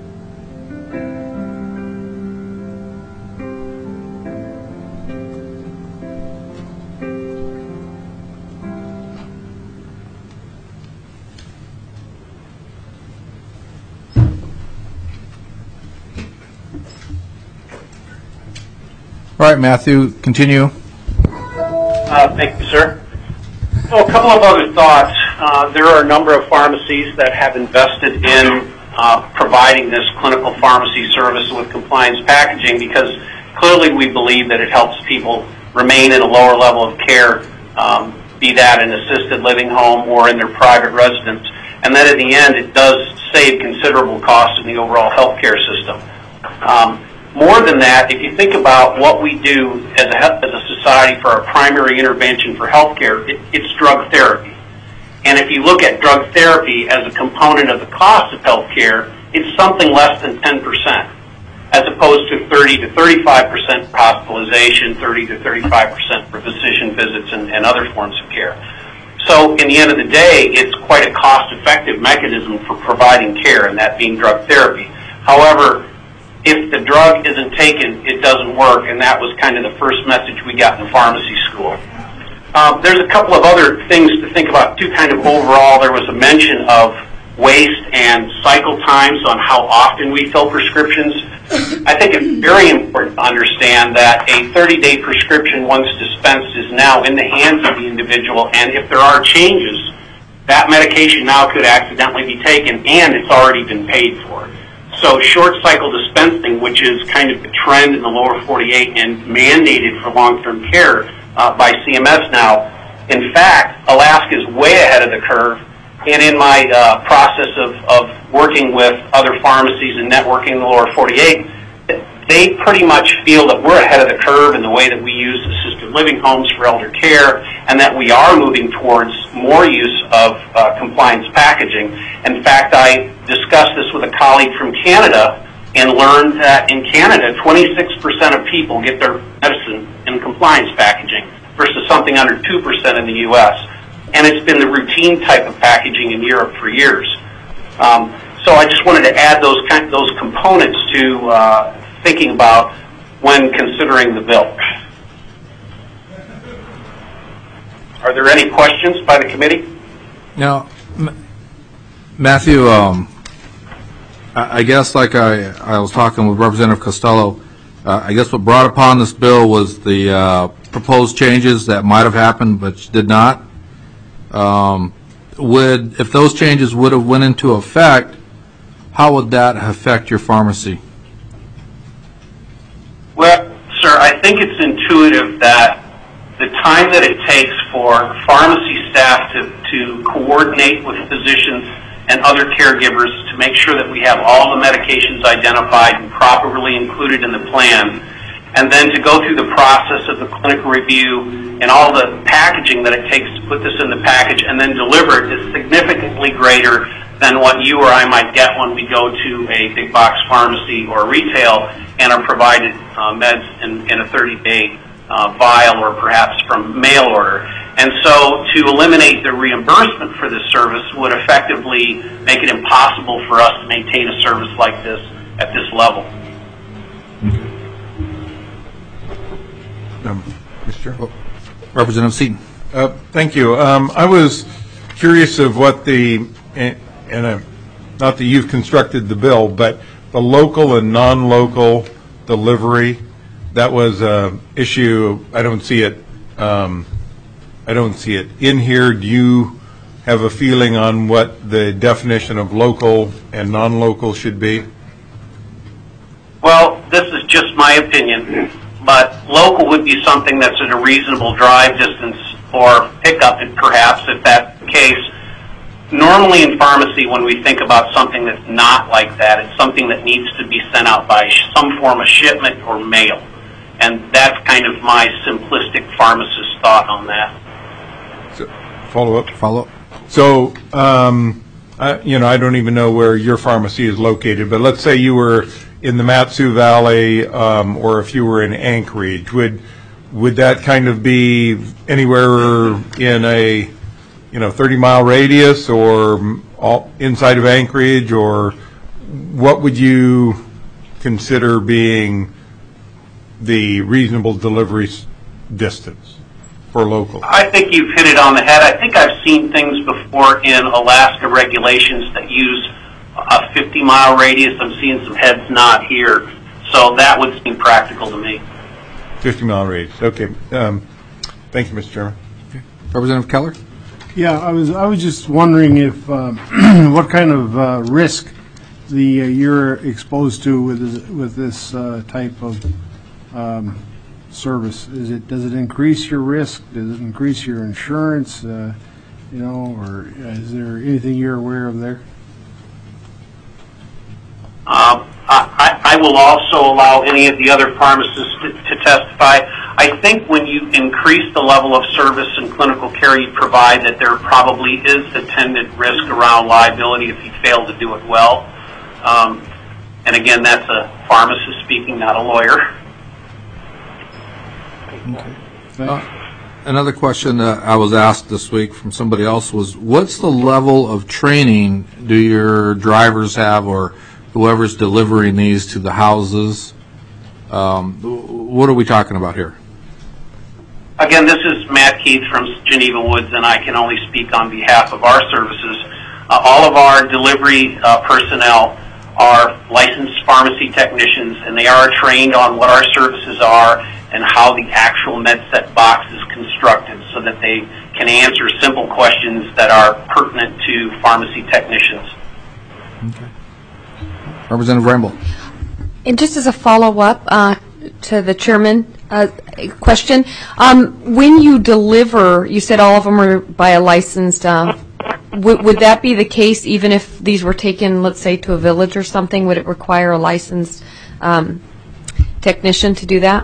All right, Matthew, continue. Uh, thank you, sir. So a couple of other thoughts. Uh, there are a number of pharmacies that have invested in uh, providing this clinical pharmacy service with compliance packaging, because clearly we believe that it helps people remain in a lower level of care, um, be that in assisted living home or in their private residence, and that at the end it does save considerable costs in the overall healthcare system. Um, More than that, if you think about what we do as a, as a society for our primary intervention for healthcare, it, it's drug therapy. And if you look at drug therapy as a component of the cost of healthcare, it's something less than ten percent, as opposed to thirty to thirty-five percent for hospitalization, thirty to thirty-five percent for physician visits and, and other forms of care. So in the end of the day, it's quite a cost-effective mechanism for providing care, and that being drug therapy. However, if the drug isn't taken, it doesn't work, and that was kind of the first message we got in pharmacy school. Um, there's a couple of other things to think about, too, kind of overall. There was a mention of waste and cycle times on how often we fill prescriptions. I think it's very important to understand that a thirty-day prescription, once dispensed, is now in the hands of the individual, and if there are changes, that medication now could accidentally be taken, and it's already been paid for. So short cycle dispensing, which is kind of the trend in the lower forty-eight and mandated for long-term care, uh, by C M S now. In fact, Alaska is way ahead of the curve, and in my uh, process of, of working with other pharmacies and networking in the lower forty-eight, they pretty much feel that we're ahead of the curve in the way that we use assisted living homes for elder care, and that we are moving towards more use of uh, compliance packaging. In fact, I discussed this with a colleague from Canada and learned that in Canada, twenty-six percent of people get their medicine in compliance packaging versus something under two percent in the U S. And it's been the routine type of packaging in Europe for years. Um, so I just wanted to add those kind, those components to uh, thinking about when considering the bill. Are there any questions by the committee? Now, M- Matthew, um, I, I guess like I, I was talking with Representative Costello, uh, I guess what brought upon this bill was the uh, proposed changes that might have happened but did not. Um, would, if those changes would have went into effect, how would that affect your pharmacy? Well, sir, I think it's intuitive that the time that it takes for pharmacy staff to, to coordinate with physicians and other caregivers to make sure that we have all the medications identified and properly included in the plan, and then to go through the process of the clinical review and all the packaging that it takes to put this in the package and then deliver it is significantly greater than what you or I might get when we go to a big box pharmacy or retail and are provided uh, meds in, in a thirty-day uh, vial or perhaps from mail order. And so to eliminate the reimbursement for this service would effectively make it impossible for us to maintain a service like this at this level. Um, Mister Chair? Representative Seaton. Uh, thank you. Um, I was curious of what the, and, and uh, not that you've constructed the bill, but the local and non-local delivery, that was an issue. I don't see it. Um, I don't see it in here. Do you have a feeling on what the definition of local and non-local should be? Well, this is just my opinion, but local would be something that's at a reasonable drive distance or pickup, perhaps, if that's the case. Normally in pharmacy, when we think about something that's not like that, it's something that needs to be sent out by some form of shipment or mail. And that's kind of my simplistic pharmacist thought on that. So, follow up? Follow up. So, um, I, you know, I don't even know where your pharmacy is located, but let's say you were in the Mat-Su Valley, um, or if you were in Anchorage, would would that kind of be anywhere in a, you know, thirty mile radius or all inside of Anchorage, or what would you consider being the reasonable delivery distance for local? I think you've hit it on the head. I think I've seen things before in Alaska regulations that use a fifty mile radius. I'm seeing some heads nod here. So that would seem practical to me. fifty mile radius. Okay. Um, thank you, Mister Chairman. Okay. Representative Keller? Yeah, I was I was just wondering if uh, what kind of uh, risk the uh, you're exposed to with this, with this uh, type of um, service. Is it does it increase your risk? Does it increase your insurance? Uh, you know, or is there anything you're aware of there? Um, I, I will also allow any of the other pharmacists to, to testify. I think when you increase the level of service and clinical care you provide, that there probably is attendant risk around liability if you fail to do it well. Um, and again, that's a pharmacist speaking, not a lawyer. Okay. Uh, another question that I was asked this week from somebody else was, what's the level of training do your drivers have, or whoever's delivering these to the houses? Um, what are we talking about here? Again, this is Matt Keith from Geneva Woods, and I can only speak on behalf of our services. Uh, all of our delivery uh, personnel are licensed pharmacy technicians, and they are trained on what our services are and how the actual MedSet box is constructed so that they can answer simple questions that are pertinent to pharmacy technicians. Okay. Representative Ramble. And just as a follow-up uh, to the chairman, Uh, question. Um, when you deliver, you said all of them are by a licensed, uh, would, would that be the case even if these were taken, let's say, to a village or something? Would it require a licensed um, technician to do that?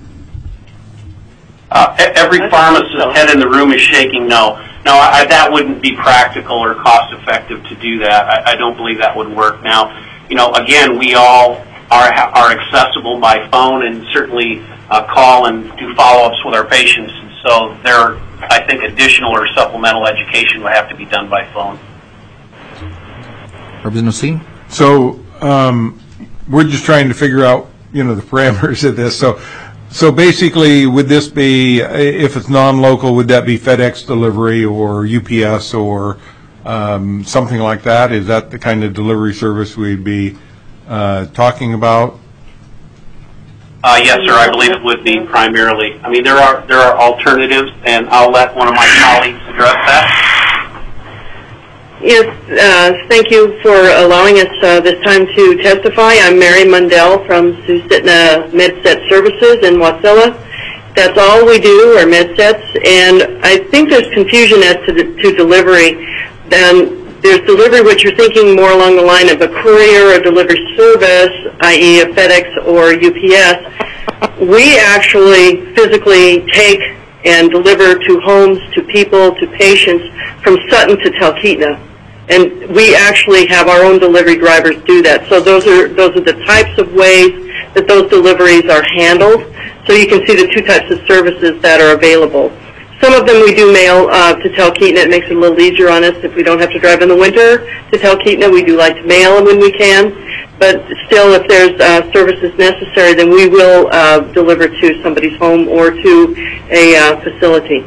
Uh, e- every pharmacist's head in the room is shaking no. No, I, that wouldn't be practical or cost effective to do that. I, I don't believe that would work. Now, you know, again, we all are, are accessible by phone and certainly uh, call and do follow-ups with our patients. And so there, I think, additional or supplemental education would have to be done by phone. Representative Steen? So um, we're just trying to figure out, you know, the parameters of this. So, so basically, would this be, if it's non-local, would that be FedEx delivery or U P S or um, something like that? Is that the kind of delivery service we'd be uh, talking about? Uh, yes, sir. I believe it would be primarily. I mean, there are there are alternatives, and I'll let one of my colleagues address that. Yes, uh, thank you for allowing us uh, this time to testify. I'm Mary Mundell from Susitna MedSet Services in Wasilla. That's all we do are MedSets, and I think there's confusion as to, the, to delivery. Then there's delivery, which you're thinking more along the line of a courier or delivery service, that is a FedEx or U P S. We actually physically take and deliver to homes, to people, to patients from Sutton to Talkeetna. And we actually have our own delivery drivers do that. So those are those are the types of ways that those deliveries are handled. So you can see the two types of services that are available. Some of them we do mail uh, to Talkeetna. It makes it a little easier on us if we don't have to drive in the winter to Talkeetna. We do like to mail them when we can. But still, if there's uh, services necessary, then we will uh, deliver to somebody's home or to a uh, facility.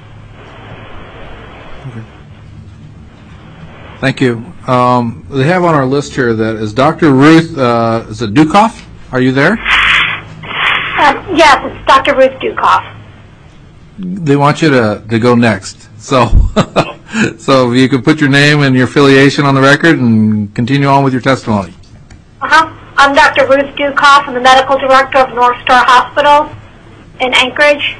Thank you. Um, they have on our list here that is Doctor Ruth, uh, is it Dukoff? Are you there? Uh, yes, it's Doctor Ruth Dukoff. They want you to, to go next. So, so if you could put your name and your affiliation on the record and continue on with your testimony. Uh-huh. I'm Doctor Ruth Dukoff. I'm the medical director of North Star Hospital in Anchorage.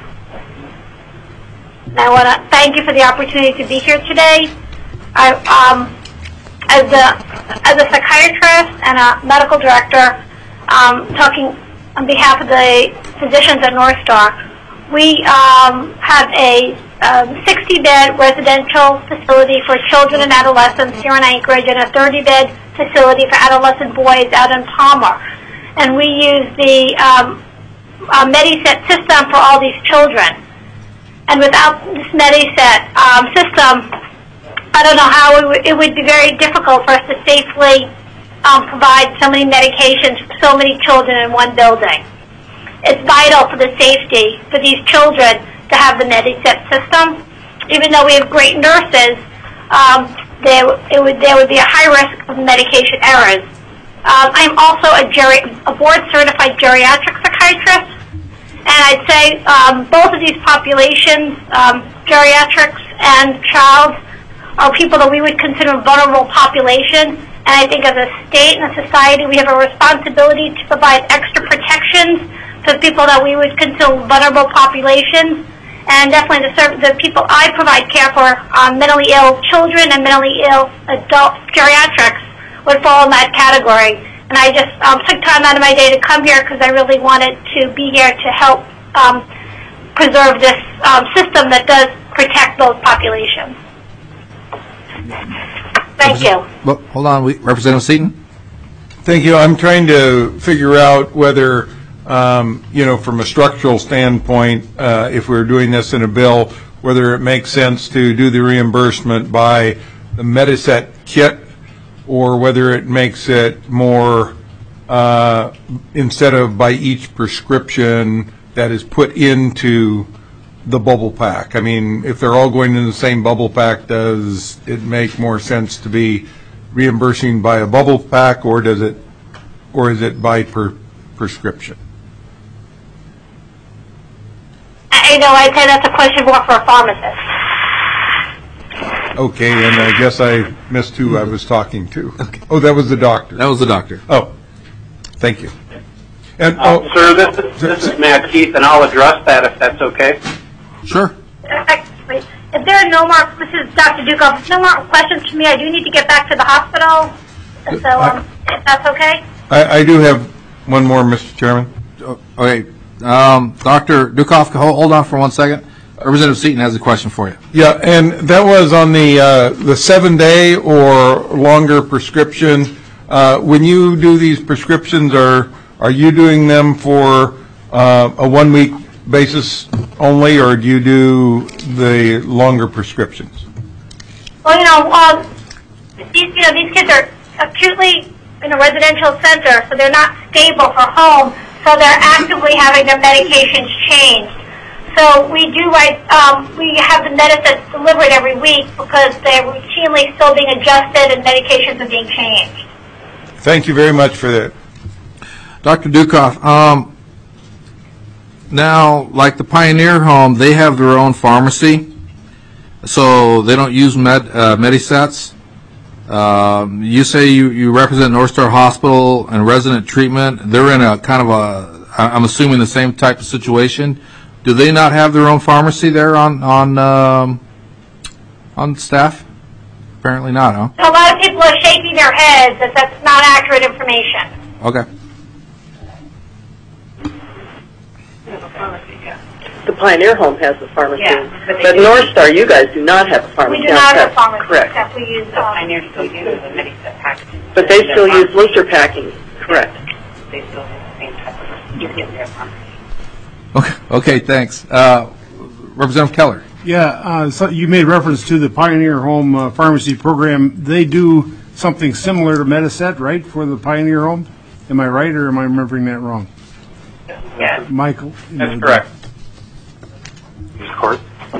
And I want to thank you for the opportunity to be here today. I, um, as a as a psychiatrist and a medical director, um, talking on behalf of the physicians at North Star, we um, have a sixty bed um, residential facility for children and adolescents here in Anchorage, and a thirty bed facility for adolescent boys out in Palmer. And we use the um, uh, MediSet system for all these children. And without this MediSet um, system, I don't know how it would, it would be very difficult for us to safely um, provide so many medications for so many children in one building. It's vital for the safety for these children to have the MediSet system. Even though we have great nurses, um, there, it would, there would be a high risk of medication errors. Um, I'm also a, geri- a board-certified geriatric psychiatrist, and I'd say um, both of these populations, um, geriatrics and child, are people that we would consider vulnerable population. And I think as a state and a society, we have a responsibility to provide extra protections to people that we would consider vulnerable populations. And definitely the, serv- the people I provide care for, um, mentally ill children and mentally ill adult geriatrics would fall in that category. And I just um, took time out of my day to come here because I really wanted to be here to help um, preserve this um, system that does protect those populations. Thank you. Well, hold on, we, Representative Seaton. Thank you. I'm trying to figure out whether, um, you know, from a structural standpoint, uh, if we're doing this in a bill, whether it makes sense to do the reimbursement by the MediSet kit, or whether it makes it more uh, instead of by each prescription that is put into the bubble pack. I mean, if they're all going in the same bubble pack, does it make more sense to be reimbursing by a bubble pack, or does it, or is it by per prescription? I know, I'd say that's a question more for a pharmacist. Okay, and I guess I missed who I was talking to. Okay. Oh, that was the doctor. That was the doctor. Oh, thank you. And, Uh, oh, Sir, this is, this is Matt Keith, and I'll address that if that's okay. Sure. Actually, if there are no more, this is Doctor Dukoff, if no more questions for me, I do need to get back to the hospital. So, um, if that's okay? I, I do have one more, Mister Chairman. Okay. Um, Doctor Dukoff, hold, hold on for one second. Representative Seaton has a question for you. Yeah, and that was on the uh, the seven-day or longer prescription. Uh, when you do these prescriptions, are are you doing them for uh, a one-week basis only, or do you do the longer prescriptions? Well, you know, um, these, you know, these kids are acutely in a residential center, so they're not stable for home, so they're actively having their medications changed. So we do write, um, we have the medicine delivered every week because they're routinely still being adjusted and medications are being changed. Thank you very much for that. Doctor Dukoff, um, now, like the Pioneer Home, they have their own pharmacy, so they don't use med, uh, Medisets. Um, you say you, you represent North Star Hospital and resident treatment. They're in a kind of a, I'm assuming the same type of situation. Do they not have their own pharmacy there on on um, on staff? Apparently not, huh? A lot of people are shaking their heads that that's not accurate information. Okay. The Pioneer Home has a pharmacy, Yeah, but but they do- North Star, you guys do not have a pharmacy. We do not have outside. a pharmacy, Correct. except we use, um, Pioneer still uses the Mediset packaging. But they still use blister packing. Correct. They still have the same type of, you get their pharmacy. Okay, okay thanks. Uh, Representative Keller. Yeah, uh, so you made reference to the Pioneer Home uh, Pharmacy Program. They do something similar to Mediset, right, for the Pioneer Home? Am I right, or am I remembering that wrong? Yes. Michael? That's correct. Ms. Court?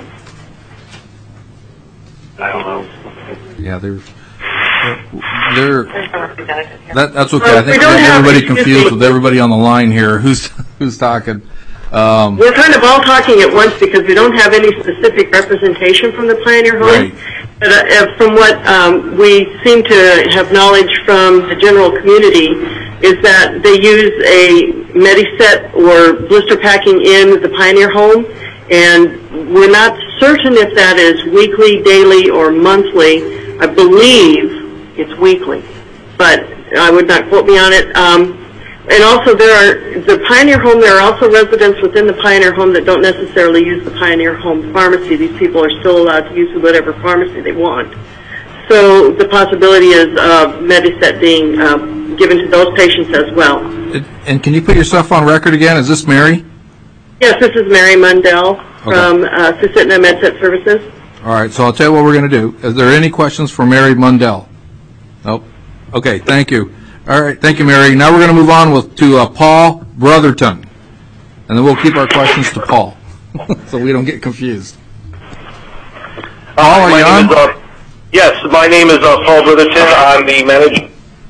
I don't know. Yeah, they're they're that, that's okay. I We think we don't have have- everybody excuse confused me. with everybody on the line here. Who's who's talking? Um, We're kind of all talking at once because we don't have any specific representation from the Pioneer Home. Right. But uh, uh, from what um, we seem to have knowledge from the general community is that they use a Mediset or blister packing in the Pioneer Home, and we're not certain if that is weekly, daily, or monthly. I believe it's weekly, but I would not quote me on it. Um, And also, there are the Pioneer Home. There are also residents within the Pioneer Home that don't necessarily use the Pioneer Home pharmacy. These people are still allowed to use whatever pharmacy they want. So the possibility is uh, Mediset being um, given to those patients as well. and can you put yourself on record again? Is this Mary? Yes, this is Mary Mundell from uh, Susitna MedSet Services. All right. So I'll tell you what we're going to do. Is there any questions for Mary Mundell? Nope. Okay. Thank you. All right, thank you, Mary. Now we're going to move on with to uh, Paul Brotherton, and then we'll keep our questions to Paul, so we don't get confused. Paul, are my you name on? is, uh, yes, my name is uh, Paul Brotherton. I'm the manager.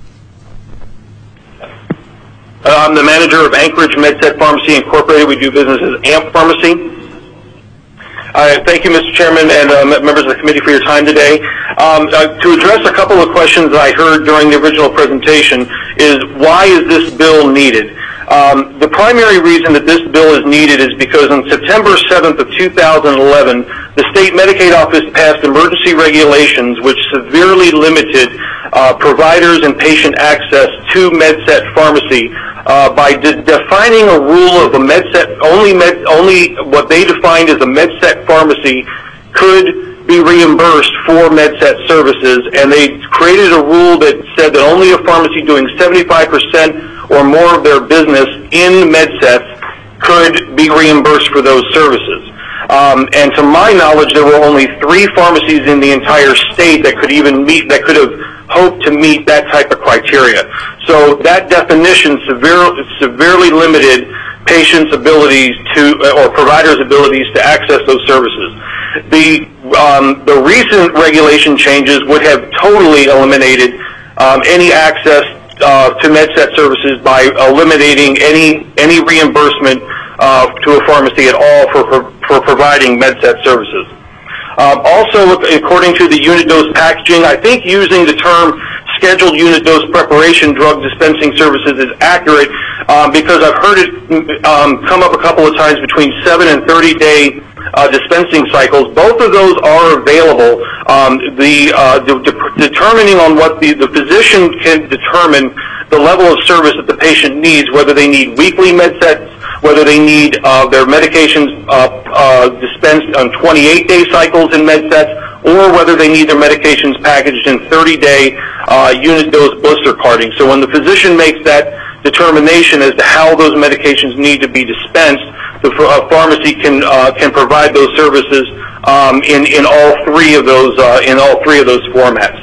Uh, I'm the manager of Anchorage MedSet Pharmacy Incorporated. We do business as A M P Pharmacy. Uh, thank you, Mister Chairman, and uh, members of the committee for your time today. Um, uh, to address a couple of questions that I heard during the original presentation is why is this bill needed? Um, the primary reason that this bill is needed is because on September seventh of two thousand eleven, the state Medicaid office passed emergency regulations which severely limited uh, providers and patient access to MedSet pharmacy uh, by de- defining a rule of a MedSet, only, med- only what they defined as a MedSet pharmacy could be reimbursed for MedSet services, and they created a rule that said that only a pharmacy doing seventy-five percent or more of their business in MedSets could be reimbursed for those services. Um, and to my knowledge, there were only three pharmacies in the entire state that could even meet, that could have hoped to meet that type of criteria. So that definition severe, severely limited patients' abilities to, or providers' abilities to access those services. The, um, the recent regulation changes would have totally eliminated um, any access uh, to MedSet services by eliminating any any reimbursement uh, to a pharmacy at all for, for, for providing MedSet services. Um, also, according to the unit dose packaging, I think using the term scheduled unit dose preparation drug dispensing services is accurate. um, because I've heard it um, come up a couple of times between seven and thirty day uh, dispensing cycles. Both of those are available. Um, the, uh, de- de- determining on what the, the physician can determine the level of service that the patient needs, whether they need weekly med sets, whether they need uh, their medications uh, uh, dispensed on twenty-eight day cycles in med sets, or whether they need their medications packaged in thirty day uh, unit dose blister carting. So when the physician makes that determination as to how those medications need to be dispensed, the uh, pharmacy can uh, can provide those services um, in in all three of those uh, in all three of those formats.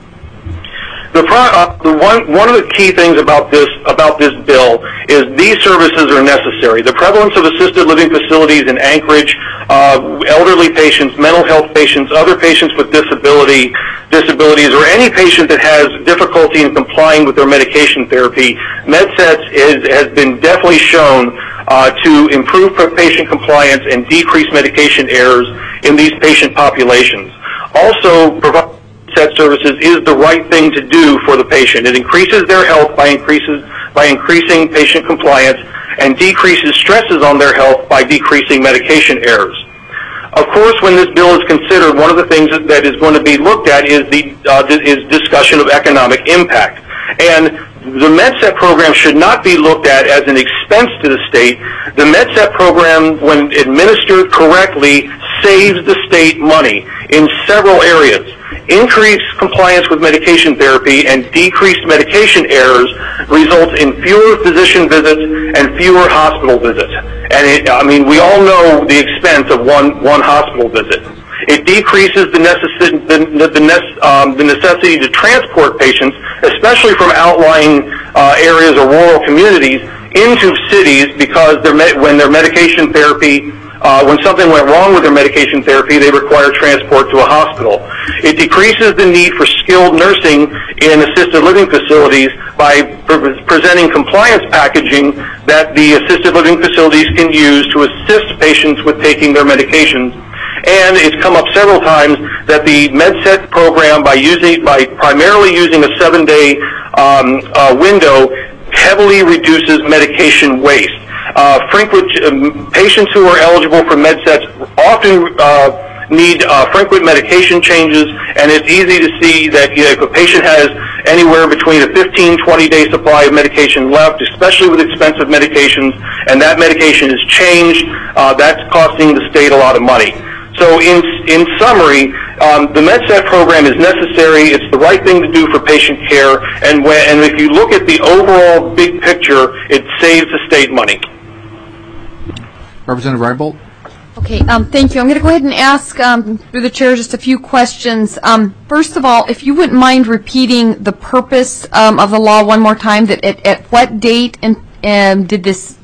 The, pro- uh, the one one of the key things about this about this bill is these services are necessary. The prevalence of assisted living facilities in Anchorage, uh, elderly patients, mental health patients, other patients with disability disabilities, or any patient that has difficulty in complying with their medication therapy, MedSets is, has been definitely shown uh, to improve patient compliance and decrease medication errors in these patient populations. Also, provide set services is the right thing to do for the patient. It increases their health by increases by increasing patient compliance and decreases stresses on their health by decreasing medication errors. Of course, when this bill is considered, one of the things that is going to be looked at is the uh, is discussion of economic impact. And the MedSet program should not be looked at as an expense to the state. The MedSet program, when administered correctly, saves the state money in several areas. Increased compliance with medication therapy and decreased medication errors results in fewer physician visits and fewer hospital visits. And it, I mean, we all know the expense of one one hospital visit. It decreases the, necessi- the, the, the, ne- um, the necessity to transport patients, especially from outlying uh, areas or rural communities, into cities because their med- when their medication therapy Uh, when something went wrong with their medication therapy, they require transport to a hospital. It decreases the need for skilled nursing in assisted living facilities by pre- presenting compliance packaging that the assisted living facilities can use to assist patients with taking their medications. And it's come up several times that the MedSet program, by using, by primarily using a seven-day um, uh, window, heavily reduces medication waste. Uh, frequent um, patients who are eligible for MedSets often uh, need uh, frequent medication changes, and it's easy to see that you know, if a patient has anywhere between a fifteen, twenty day supply of medication left, especially with expensive medications, and that medication is changed, uh, that's costing the state a lot of money. So in in summary, um, the MedSet program is necessary. It's the right thing to do for patient care, and when, and if you look at the overall big picture, it saves the state money. Representative Reinbold? Okay, um, thank you. I'm going to go ahead and ask, um, through the chair, just a few questions. Um, first of all, if you wouldn't mind repeating the purpose um, of the law one more time, that at, at what date and, um, did this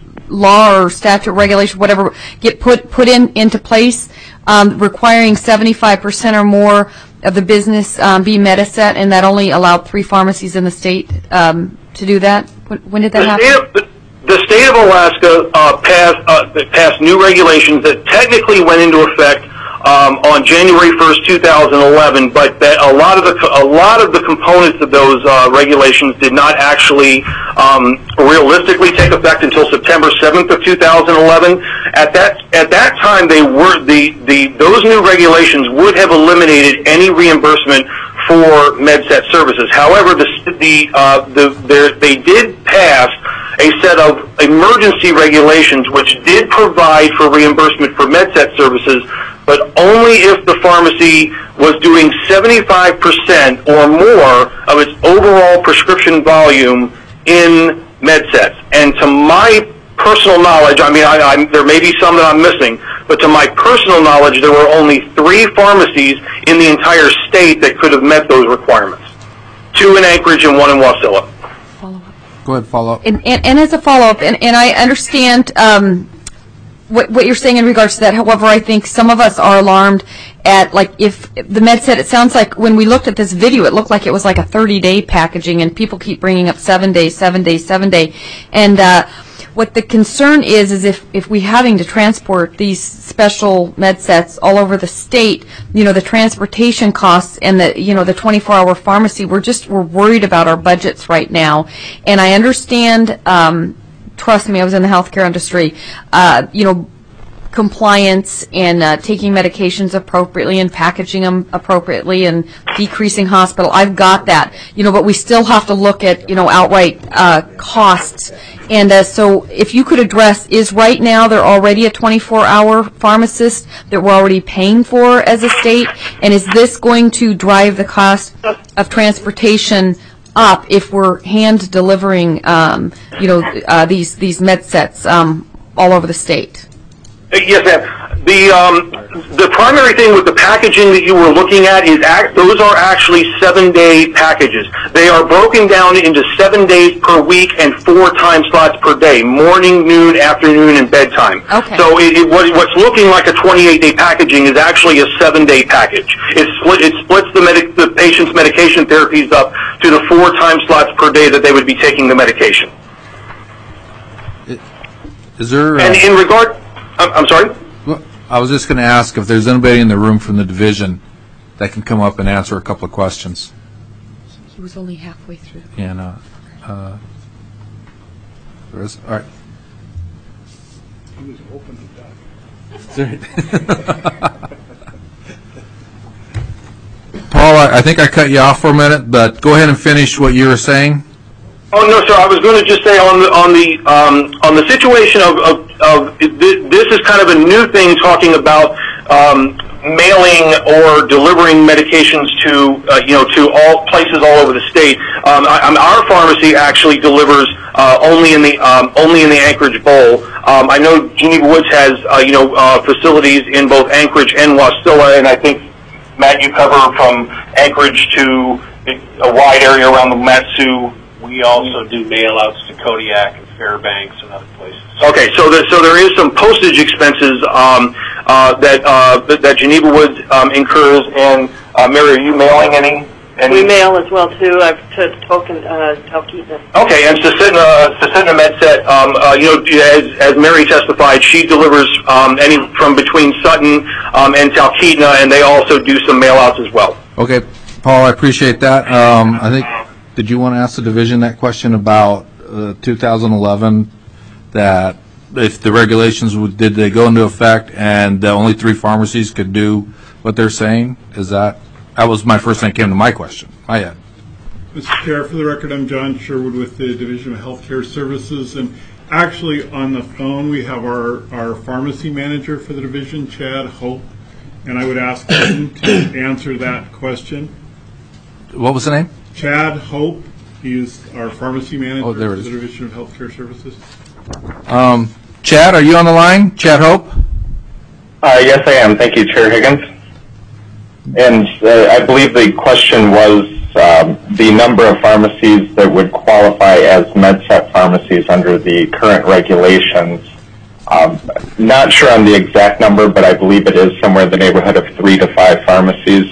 law or statute, regulation, whatever, get put put in into place, um, requiring seventy-five percent or more of the business um, be MediSet, and that only allowed three pharmacies in the state um, to do that? When, when did that the happen? State of, the, the state of Alaska uh, passed uh, passed new regulations that technically went into effect um, on January first, two thousand eleven, but that a lot of the a lot of the components of those uh, regulations did not actually um, realistically take effect until September seventh of two thousand eleven. At that at that time, they were the, the those new regulations would have eliminated any reimbursement for MedSet services. However, the the, uh, the they did pass a set of emergency regulations which did provide for reimbursement for MedSet services, but only if the pharmacy was doing seventy-five percent or more of its overall prescription volume in MedSets. And to my personal knowledge, I mean, I, I, there may be some that I'm missing, but to my personal knowledge, there were only three pharmacies in the entire state that could have met those requirements. Two in Anchorage and one in Wasilla. Go ahead, follow up. And, and, and as a follow-up, and, and I understand um, what, what you're saying in regards to that. However, I think some of us are alarmed at, like, if the MedSet, it sounds like when we looked at this video, it looked like it was like a thirty day packaging, and people keep bringing up seven days, seven days, seven day. And uh, what the concern is, is if, if we having to transport these special med sets all over the state, you know, the transportation costs and the, you know, the twenty-four hour pharmacy, we're just, we're worried about our budgets right now. And I understand, um, trust me, I was in the healthcare industry, uh, you know, compliance and uh, taking medications appropriately and packaging them appropriately and decreasing hospital. I've got that, you know, but we still have to look at, you know, outright uh, costs. And uh, so if you could address, is right now there already a twenty-four hour pharmacist that we're already paying for as a state? And is this going to drive the cost of transportation up if we're hand delivering, um, you know, uh, these, these med sets um, all over the state? Yes, ma'am. The um, the primary thing with the packaging that you were looking at is act, those are actually seven-day packages. They are broken down into seven days per week and four time slots per day: morning, noon, afternoon, and bedtime. Okay. So it, it, what, what's looking like a twenty-eight day packaging is actually a seven-day package. It, split, it splits the, medic, the patient's medication therapies up to the four time slots per day that they would be taking the medication. Is there? Uh, and in regard. I'm sorry? Well, I was just going to ask if there's anybody in the room from the division that can come up and answer a couple of questions. He was only halfway through. Yeah, no. Uh, there is? All right. He was open to that. Paul, I, I think I cut you off for a minute, but go ahead and finish what you were saying. Oh no, sir. I was going to just say on the on the um, on the situation of, of, of this is kind of a new thing, talking about um, mailing or delivering medications to uh, you know to all places all over the state. Um, I, I, our pharmacy actually delivers uh, only in the um, only in the Anchorage Bowl. Um, I know Geneva Woods has uh, you know uh, facilities in both Anchorage and Wasilla, and I think Matt, you cover from Anchorage to a wide area around the Matsu. We also do mail-outs to Kodiak and Fairbanks and other places. Okay, so there, so there is some postage expenses um, uh, that, uh, that that Geneva Woods um, incurs. And uh, Mary, are you mailing any? any? We mail as well too. I've t- spoken uh, Talkeetna. Okay, and Susitna, Susitna MedSet, um, uh, you know, as, as Mary testified, she delivers um, any from between Sutton um, and Talkeetna, and they also do some mail-outs as well. Okay, Paul, I appreciate that. Um, I think. Did you want to ask the division that question about uh, two thousand eleven, that if the regulations, would, did they go into effect and the only three pharmacies could do what they're saying? Is that, that was my first thing that came to my question. My head. Mister Chair, for the record, I'm John Sherwood with the Division of Healthcare Services, and actually on the phone we have our, our pharmacy manager for the division, Chad Hope, and I would ask him to answer that question. What was the name? Chad Hope. He is our pharmacy manager oh, there for it is. the Division of Healthcare Services. Um, Chad, are you on the line? Chad Hope? Uh, yes, I am. Thank you, Chair Higgins. And uh, I believe the question was um, the number of pharmacies that would qualify as MedSet pharmacies under the current regulations. Um, not sure on the exact number, but I believe it is somewhere in the neighborhood of three to five pharmacies.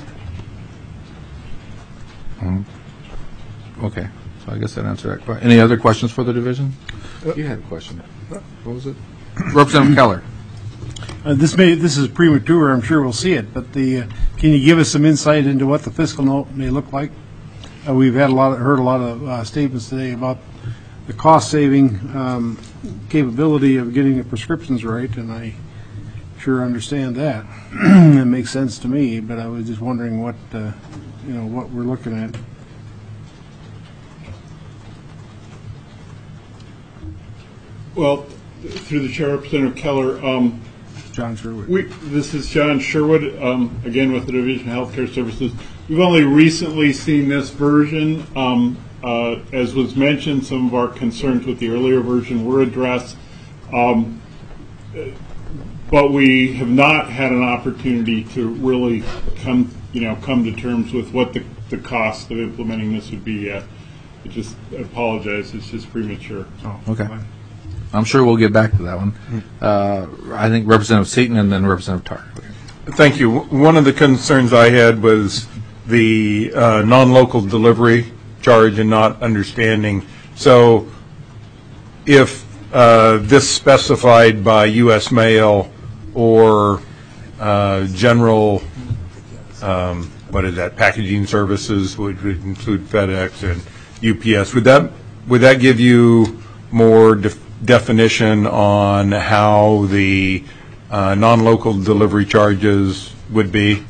Okay, so I guess that answered that question. Any other questions for the division? You had a question. What was it? Representative Keller. Uh, this may this is premature. I'm sure we'll see it, but the uh, can you give us some insight into what the fiscal note may look like? Uh, we've had a lot of, heard a lot of uh, statements today about the cost saving um, capability of getting the prescriptions right, and I sure understand that. It makes sense to me, but I was just wondering what uh, you know what we're looking at. Well, through the chair, Representative Keller, um, John Sherwood. We, this is John Sherwood, um, again with the Division of Healthcare Services. We've only recently seen this version. Um, uh, as was mentioned, some of our concerns with the earlier version were addressed, um, but we have not had an opportunity to really come, you know, come to terms with what the, the cost of implementing this would be yet. I just I apologize; it's just premature. Oh, okay. I'm sure we'll get back to that one. Uh, I think Representative Seaton and then Representative Tarr. Thank you. One of the concerns I had was the uh, non-local delivery charge and not understanding. So if uh, this specified by U S Mail or uh, general, um, what is that, packaging services, which would include FedEx and U P S, would that would that give you more def definition on how the uh, non-local delivery charges would be?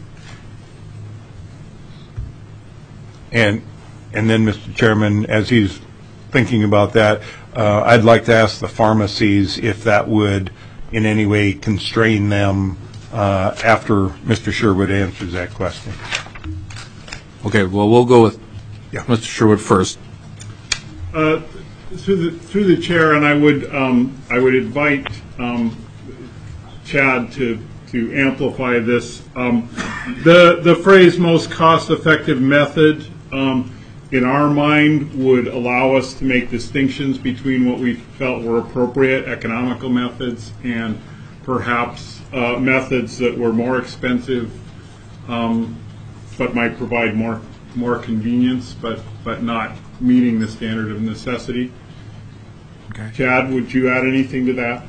And and then, Mister Chairman, as he's thinking about that, uh, I'd like to ask the pharmacies if that would in any way constrain them uh, after Mister Sherwood answers that question. Okay, well, we'll go with yeah. Mister Sherwood first. Uh, through the through the chair, and I would um, I would invite um, Chad to to amplify this. Um, the the phrase "most cost-effective method" um, in our mind would allow us to make distinctions between what we felt were appropriate economical methods and perhaps uh, methods that were more expensive, um, but might provide more more convenience, but but not meeting the standard of necessity. Okay. Chad, would you add anything to that?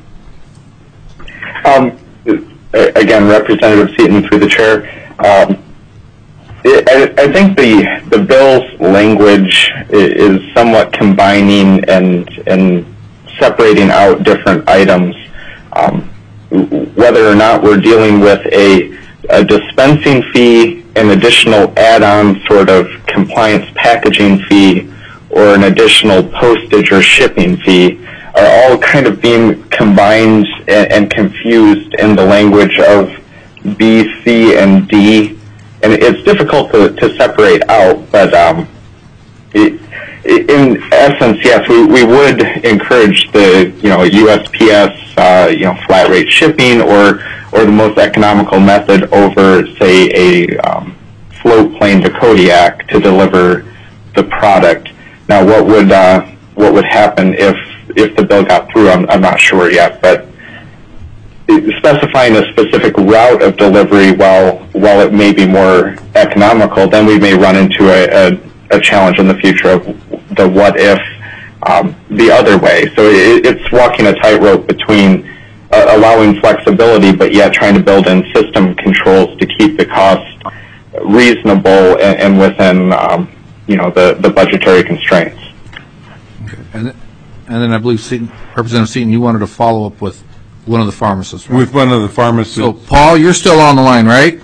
Um, again, Representative Seaton through the chair. Um, it, I, I think the the bill's language is somewhat combining and and separating out different items. Um, whether or not we're dealing with a, a dispensing fee, an additional add-on sort of compliance packaging fee, or an additional postage or shipping fee, are all kind of being combined and, and confused in the language of B, C, and D. And it's difficult to, to separate out, but um, it, in essence, yes, we, we would encourage the, you know, U S P S, uh, you know, flat rate shipping or, or the most economical method over, say, a um, float plane to Kodiak to deliver the product. Now, what would uh, what would happen if if the bill got through? I'm, I'm not sure yet, but specifying a specific route of delivery, while while it may be more economical, then we may run into a, a, a challenge in the future of the what if um, the other way. So it, it's walking a tightrope between uh, allowing flexibility, but yet trying to build in system controls to keep the cost reasonable and, and within um, you know, the, the budgetary constraints. Okay. And, and then I believe Seaton, Representative Seaton, you wanted to follow up with one of the pharmacists, right? With one of the pharmacists. So, Paul, you're still on the line, right?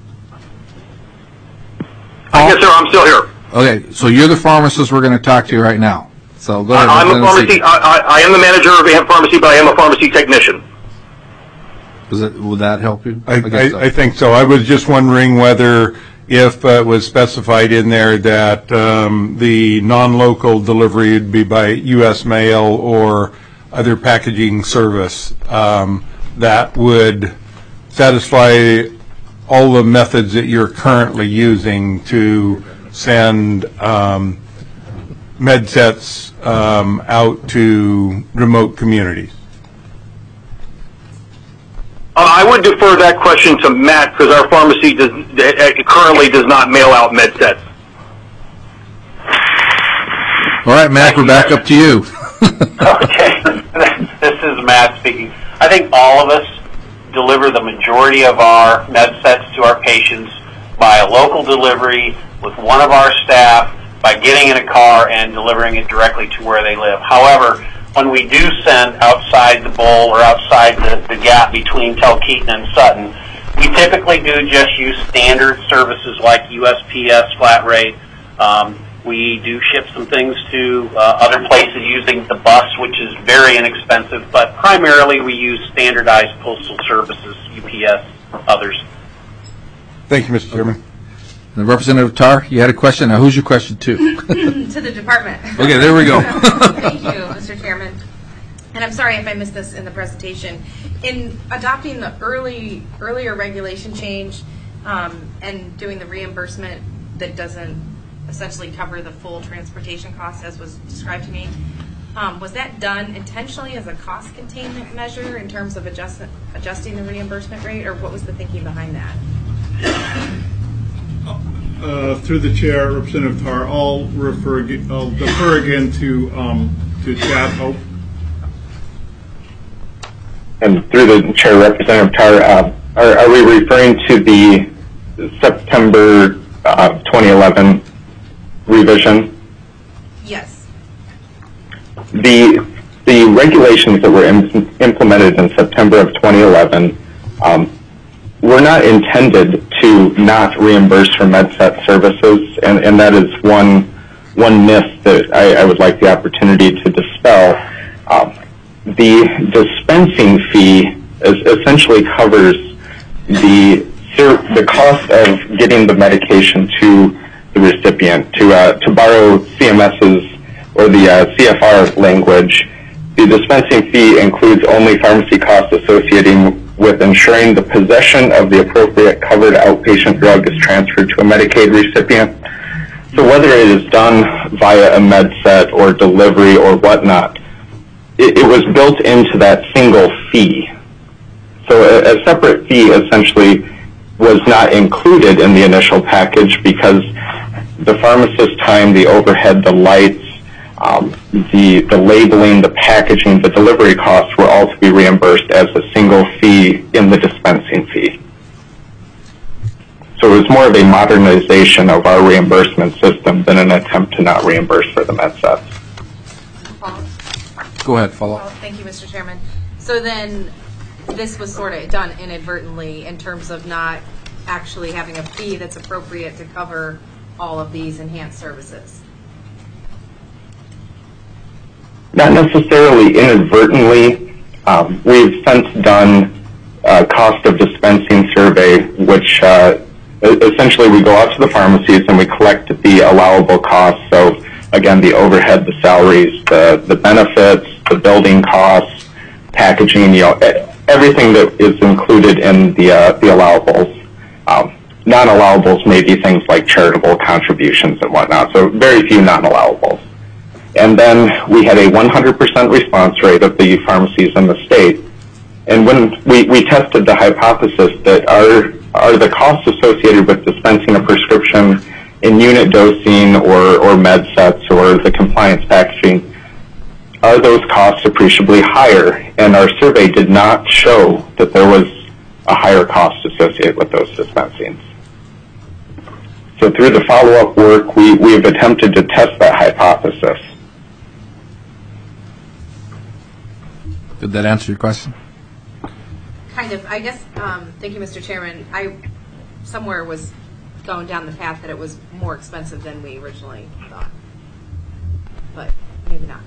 Uh, yes, sir, I'm still here. Okay, so you're the pharmacist we're going to talk to right now. So go ahead. Uh, I'm a pharmacy. I, I, I am the manager of A M Pharmacy, but I am a pharmacy technician. Does it, would that help you? I, I, so. I think so. I was just wondering whether if uh, it was specified in there that um, the non-local delivery would be by U S mail or other packaging service, um, that would satisfy all the methods that you're currently using to send um, med sets um, out to remote communities. Uh, I would defer that question to Matt because our pharmacy does, uh, currently does not mail out med sets. All right, Matt, we're back up to you. Okay, this is Matt speaking. I think all of us deliver the majority of our med sets to our patients by a local delivery with one of our staff, by getting in a car and delivering it directly to where they live. However, when we do send outside the bowl or outside the, the gap between Talkeetna and Sutton, we typically do just use standard services like U S P S flat rate. Um, we do ship some things to uh, other places using the bus, which is very inexpensive, but primarily we use standardized postal services, U P S, others. Thank you, Mister Chairman. And Representative Tarr, you had a question. Now, who's your question to? To the department. Okay, there we go. Thank you, Mister Chairman. And I'm sorry if I missed this in the presentation. In adopting the early earlier regulation change um, and doing the reimbursement that doesn't essentially cover the full transportation costs as was described to me, um, was that done intentionally as a cost containment measure in terms of adjust, adjusting the reimbursement rate, or what was the thinking behind that? Uh, through the chair, Representative Tarr, I'll refer. I'll defer again to um, to Chad Hope. and through the chair, Representative Tarr, uh, are, are we referring to the September uh, twenty eleven revision? Yes. The the regulations that were im- implemented in September of twenty eleven um, were not intended to not reimburse for MedSet services, and, and that is one one myth that I, I would like the opportunity to dispel. Um, the dispensing fee is, essentially covers the the cost of getting the medication to the recipient. To uh, to borrow C M S's or the uh, C F R language, the dispensing fee includes only pharmacy costs associating with ensuring the possession of the appropriate covered outpatient drug is transferred to a Medicaid recipient. So whether it is done via a MedSet or delivery or whatnot, it, it was built into that single fee. So a, a separate fee essentially was not included in the initial package because the pharmacist's time, the overhead, the lights, Um, the, the labeling, the packaging, the delivery costs were all to be reimbursed as a single fee in the dispensing fee. So it was more of a modernization of our reimbursement system than an attempt to not reimburse for the MedSets. Go ahead, follow Well, up. thank you, Mister Chairman. So then this was sort of done inadvertently in terms of not actually having a fee that's appropriate to cover all of these enhanced services. Not necessarily inadvertently. Um, we've since done a cost of dispensing survey, which uh, essentially we go out to the pharmacies and we collect the allowable costs. So again, the overhead, the salaries, the, the benefits, the building costs, packaging, you know, everything that is included in the, uh, the allowables. Um, non-allowables may be things like charitable contributions and whatnot, so very few non-allowables. And then we had a one hundred percent response rate of the pharmacies in the state. And when we, we tested the hypothesis that are, are the costs associated with dispensing a prescription in unit dosing or, or med sets or the compliance packaging, are those costs appreciably higher? And our survey did not show that there was a higher cost associated with those dispensings. So through the follow-up work, we, we have attempted to test that hypothesis. Did that answer your question? Kind of. I guess, um, thank you, Mister Chairman. I somewhere was going down the path that it was more expensive than we originally thought. But maybe not.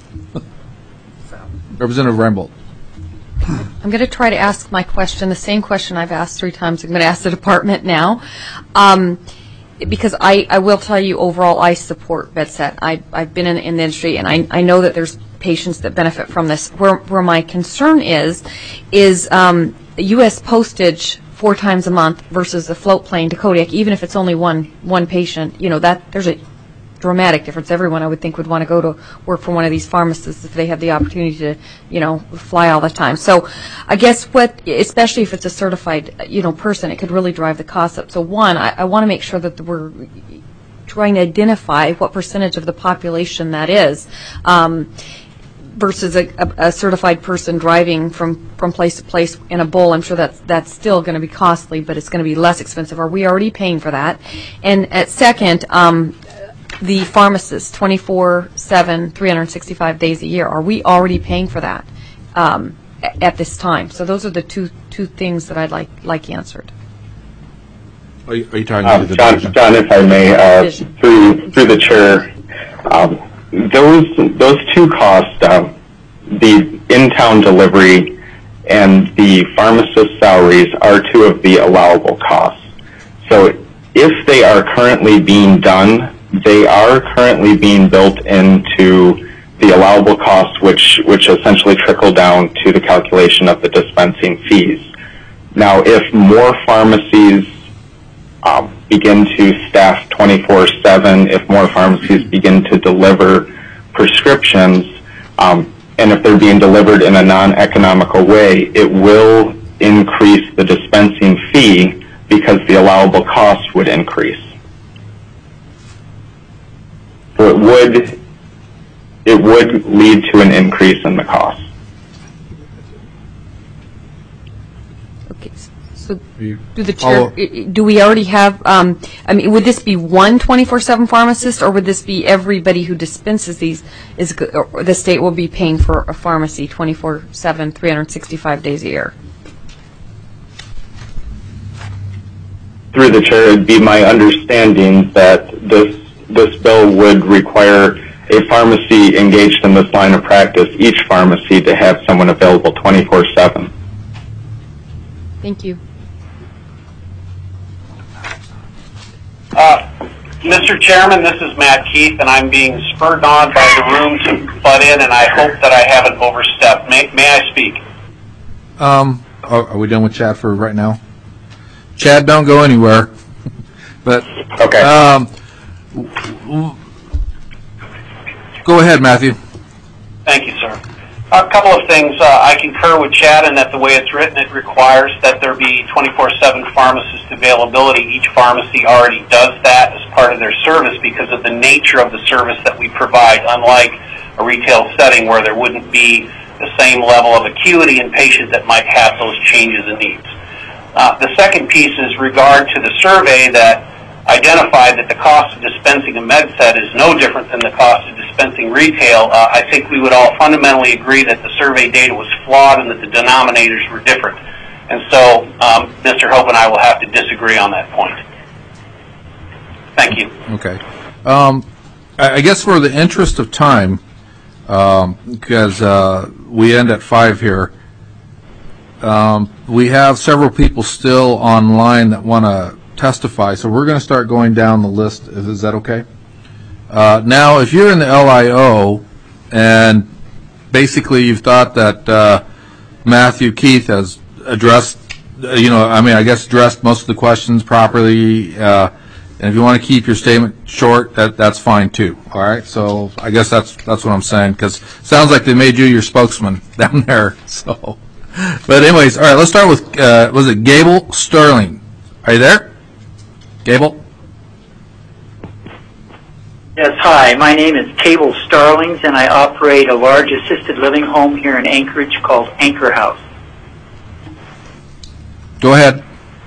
So. Representative Reinbold. I'm going to try to ask my question, the same question I've asked three times. I'm going to ask the department now. Um, because I, I will tell you, overall, I support MedSet. I, I've been in, in the industry, and I, I know that there's patients that benefit from this. Where, where my concern is, is um, U S postage four times a month versus a float plane to Kodiak, even if it's only one one patient. You know, that there's a dramatic difference. Everyone, I would think, would want to go to work for one of these pharmacists if they have the opportunity to, you know, fly all the time. So I guess what, especially if it's a certified, you know, person, it could really drive the cost up. So one, I, I want to make sure that we're trying to identify what percentage of the population that is. Um, versus a, a, a certified person driving from, from place to place in a bowl. I'm sure that's, that's still going to be costly, but it's going to be less expensive. Are we already paying for that? And at second, um, the pharmacists, twenty-four seven, three hundred sixty-five days a year, are we already paying for that um, at, at this time? So those are the two two things that I'd like like answered. Are you, are you talking um, to the John, John, if I may, uh, through through the chair, um, those those two costs, um, the in-town delivery and the pharmacist salaries, are two of the allowable costs. So if they are currently being done, they are currently being built into the allowable costs, which which essentially trickle down to the calculation of the dispensing fees. Now, if more pharmacies um, begin to staff twenty-four seven, if more pharmacies begin to deliver prescriptions, um, and if they're being delivered in a non-economical way, it will increase the dispensing fee because the allowable cost would increase. So it would it would lead to an increase in the cost. Okay, so You do the chair, follow- i- i- do we already have, um, I mean, would this be one twenty-four seven pharmacist, or would this be everybody who dispenses these, is, g- or the state will be paying for a pharmacy twenty-four seven, three hundred sixty-five days a year? Through the chair, it'd be my understanding that this this bill would require a pharmacy engaged in this line of practice, each pharmacy, to have someone available twenty-four seven. Thank you. Uh, Mister Chairman, this is Matt Keith, and I'm being spurred on by the room to butt in, and I hope that I haven't overstepped. May, may I speak? Um, are, are we done with Chad for right now? Chad, don't go anywhere. But okay. Um, w- w- go ahead, Matthew. Thank you, sir. A couple of things. Uh, I concur with Chad in that the way it's written, it requires that there be twenty-four seven pharmacist availability. Each pharmacy already does that as part of their service because of the nature of the service that we provide, unlike a retail setting where there wouldn't be the same level of acuity in patients that might have those changes in needs. Uh, the second piece is regard to the survey that identified that the cost of dispensing a MedSet is no different than the cost of dispensing retail. Uh, I think we would all fundamentally agree that the survey data was flawed and that the denominators were different. And so um, Mister Hope and I will have to disagree on that point. Thank you. Okay. Um, I, I guess for the interest of time, um, because uh, we end at five here, um, we have several people still online that want to testify, so we're going to start going down the list. Is, is that okay? Uh, now, if you're in the L I O and basically you've thought that uh, Matthew Keith has addressed, uh, you know, I mean, I guess addressed most of the questions properly, uh, and if you want to keep your statement short, that that's fine too. All right. So I guess that's that's what I'm saying, because it sounds like they made you your spokesman down there. So, but anyways, all right. Let's start with uh, was it Gable Sterling? Are you there? Gable? Yes, hi. My name is Cable Starlings, and I operate a large assisted living home here in Anchorage called Anchor House. Go ahead.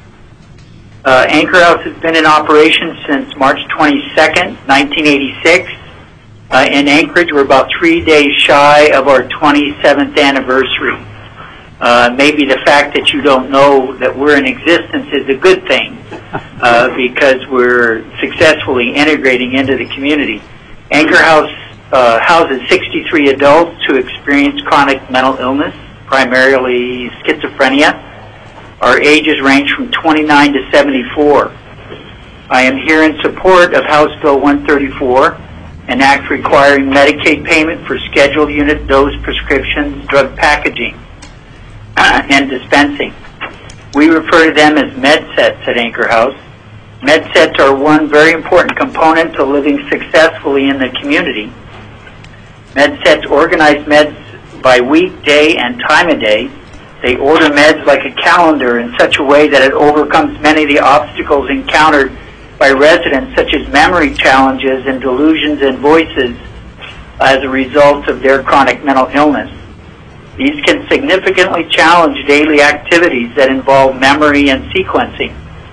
Uh, Anchor House has been in operation since March twenty-second, nineteen eighty-six. Uh, in Anchorage, we're about three days shy of our twenty-seventh anniversary. Uh, maybe the fact that you don't know that we're in existence is a good thing, uh, because we're successfully integrating into the community. Anchor House uh, houses sixty-three adults who experience chronic mental illness, primarily schizophrenia. Our ages range from twenty-nine to seventy-four. I am here in support of House Bill one thirty-four, an act requiring Medicaid payment for scheduled unit dose prescriptions, drug packaging, and dispensing. We refer to them as MedSets at Anchor House. MedSets are one very important component to living successfully in the community. MedSets organize meds by week, day, and time of day. They order meds like a calendar in such a way that it overcomes many of the obstacles encountered by residents, such as memory challenges and delusions and voices as a result of their chronic mental illness. These can significantly challenge daily activities that involve memory and sequencing.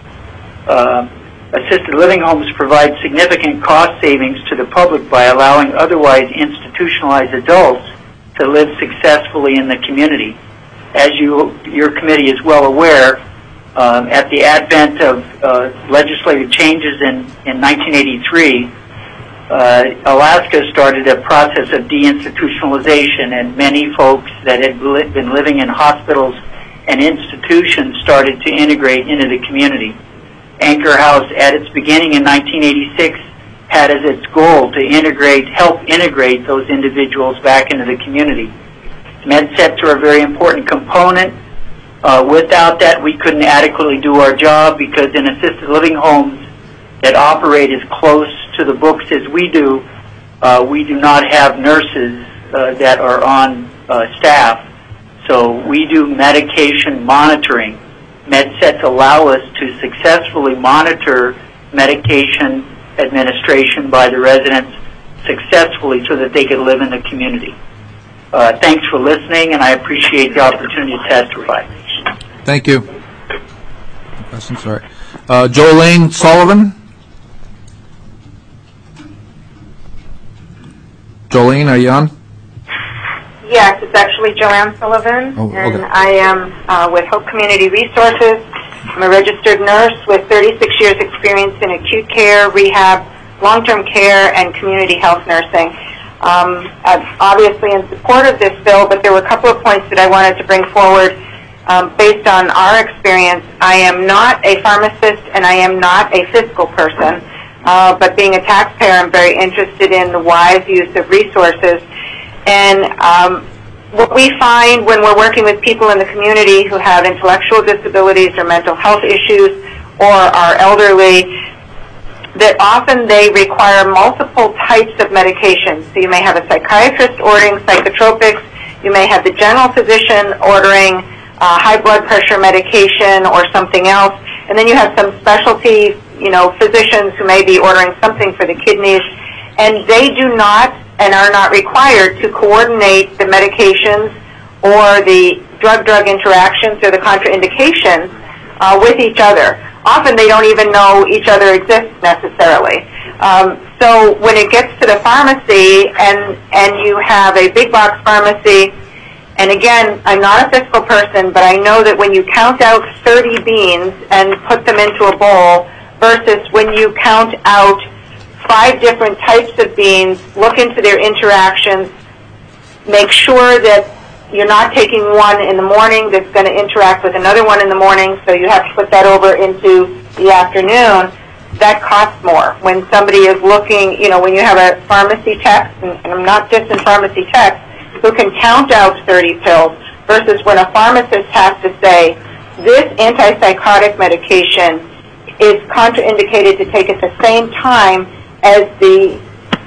Uh, assisted living homes provide significant cost savings to the public by allowing otherwise institutionalized adults to live successfully in the community. As you, your committee is well aware, um, at the advent of uh, legislative changes in, in nineteen eighty-three, Uh, Alaska started a process of deinstitutionalization, and many folks that had li- been living in hospitals and institutions started to integrate into the community. Anchor House, at its beginning in nineteen eighty-six, had as its goal to integrate, help integrate those individuals back into the community. MedSets are a very important component. Uh, without that, we couldn't adequately do our job, because in assisted living homes that operate as close to the books as we do, uh, we do not have nurses uh, that are on uh, staff. So we do medication monitoring. MedSets allow us to successfully monitor medication administration by the residents successfully so that they can live in the community. Uh, thanks for listening, and I appreciate the opportunity to testify. Thank you. questions? All right. Uh, Jolene Sullivan. Jolene, are you on? Yes, it's actually Joanne Sullivan, Oh, okay. and I am uh, with Hope Community Resources. I'm a registered nurse with thirty-six years experience in acute care, rehab, long-term care, and community health nursing. Um, I'm obviously in support of this bill, but there were a couple of points that I wanted to bring forward um, based on our experience. I am not a pharmacist, and I am not a fiscal person, uh, but being a taxpayer, I'm very interested in the wise use of resources. And um, what we find when we're working with people in the community who have intellectual disabilities or mental health issues or are elderly, that often they require multiple types of medications. So you may have a psychiatrist ordering psychotropics, you may have the general physician ordering uh, high blood pressure medication or something else, and then you have some specialty, you know, physicians who may be ordering something for the kidneys, and they do not and are not required to coordinate the medications or the drug-drug interactions or the contraindications uh, with each other. Often they don't even know each other exists necessarily. Um, so when it gets to the pharmacy and, and you have a big box pharmacy, and again, I'm not a fiscal person, but I know that when you count out thirty beans and put them into a bowl versus when you count out five different types of beans, look into their interactions, make sure that you're not taking one in the morning that's going to interact with another one in the morning, so you have to put that over into the afternoon. That costs more. When somebody is looking, you know, when you have a pharmacy tech, and, and I'm not just in pharmacy tech, who can count out thirty pills, versus when a pharmacist has to say, this antipsychotic medication is contraindicated to take at the same time as the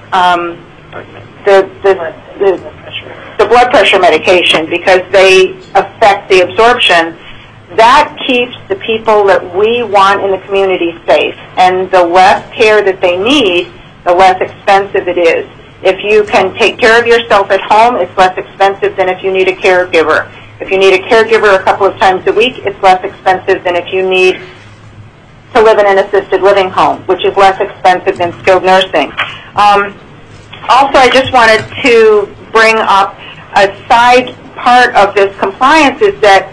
um, the, the, the, the blood pressure medication because they affect the absorption. That keeps the people that we want in the community safe. And the less care that they need, the less expensive it is. If you can take care of yourself at home, it's less expensive than if you need a caregiver. If you need a caregiver a couple of times a week, it's less expensive than if you need to live in an assisted living home, which is less expensive than skilled nursing. Um, also, I just wanted to bring up a side part of this compliance is that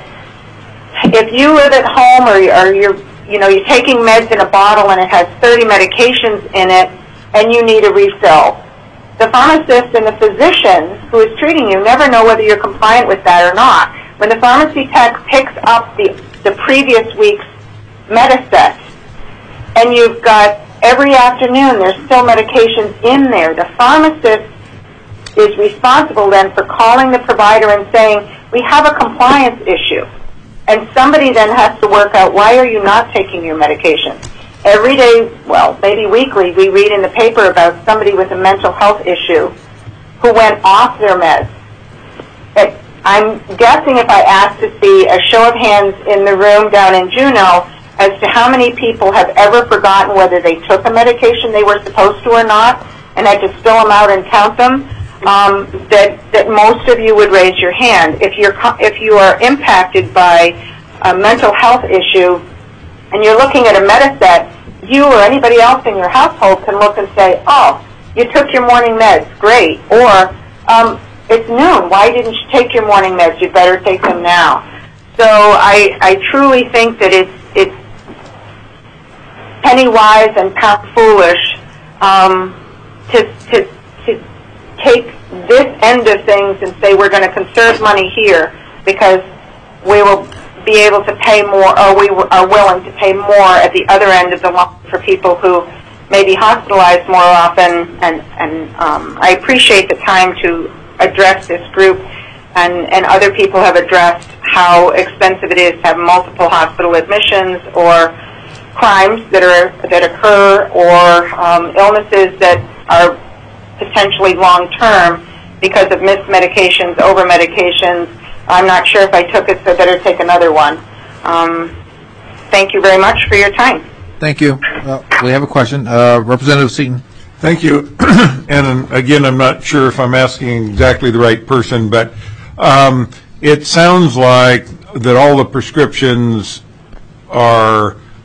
if you live at home or, or you're, you know, you're taking meds in a bottle and it has thirty medications in it and you need a refill, the pharmacist and the physician who is treating you never know whether you're compliant with that or not. When the pharmacy tech picks up the, the previous week's Mediset, and you've got every afternoon there's still medications in there, the pharmacist is responsible then for calling the provider and saying, we have a compliance issue. And somebody then has to work out, why are you not taking your medication? Every day, well, maybe weekly, we read in the paper about somebody with a mental health issue who went off their meds. It, I'm guessing if I asked to see a show of hands in the room down in Juneau as to how many people have ever forgotten whether they took a medication they were supposed to or not and had to spill them out and count them, um, that, that most of you would raise your hand. If you're, if you are impacted by a mental health issue and you're looking at a Mediset, you or anybody else in your household can look and say, oh, you took your morning meds, great. Or, um, it's noon, why didn't you take your morning meds? You better take them now. So I, I truly think that it's, it's penny wise and pound foolish um, to, to, to take this end of things and say we're going to conserve money here because we will be able to pay more, or we are willing to pay more at the other end of the line for people who may be hospitalized more often. And, and um, I appreciate the time to address this group, and, and other people have addressed how expensive it is to have multiple hospital admissions or crimes that are that occur or um, illnesses that are potentially long-term because of missed medications, over-medications. I'm not sure if I took it, so I better take another one. Um, thank you very much for your time. Thank you. Uh, we have a question. Uh, Representative Seaton. Thank you. And um, again, I'm not sure if I'm asking exactly the right person, but um, it sounds like that all the prescriptions are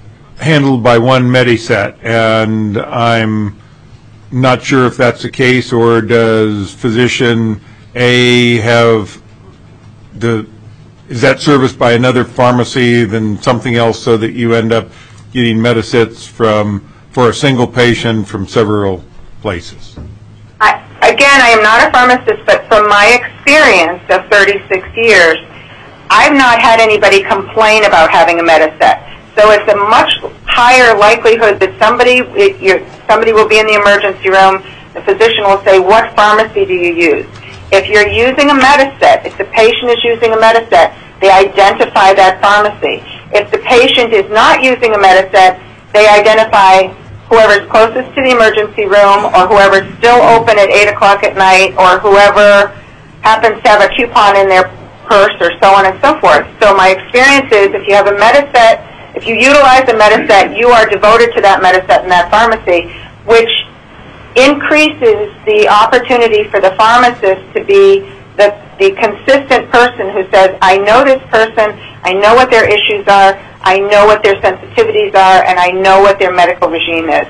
handled by one Mediset, and I'm not sure if that's the case, or does physician A have the, is that serviced by another pharmacy than something else, so that you end up getting Medisets from, for a single patient from several places? I, again, I am not a pharmacist, but from my experience of thirty-six years, I've not had anybody complain about having a Mediset. So it's a much higher likelihood that somebody it, you're, somebody will be in the emergency room, the physician will say, what pharmacy do you use? If you're using a Mediset, if the patient is using a Mediset, they identify that pharmacy. If the patient is not using a Mediset, they identify whoever's closest to the emergency room, or whoever's still open at eight o'clock at night, or whoever happens to have a coupon in their purse, or so on and so forth. So my experience is, if you have a Mediset, if you utilize a Mediset, you are devoted to that Mediset in that pharmacy, which increases the opportunity for the pharmacist to be the, the consistent person who says, I know this person, I know what their issues are, I know what their sensitivities are, and I know what their medical regime is.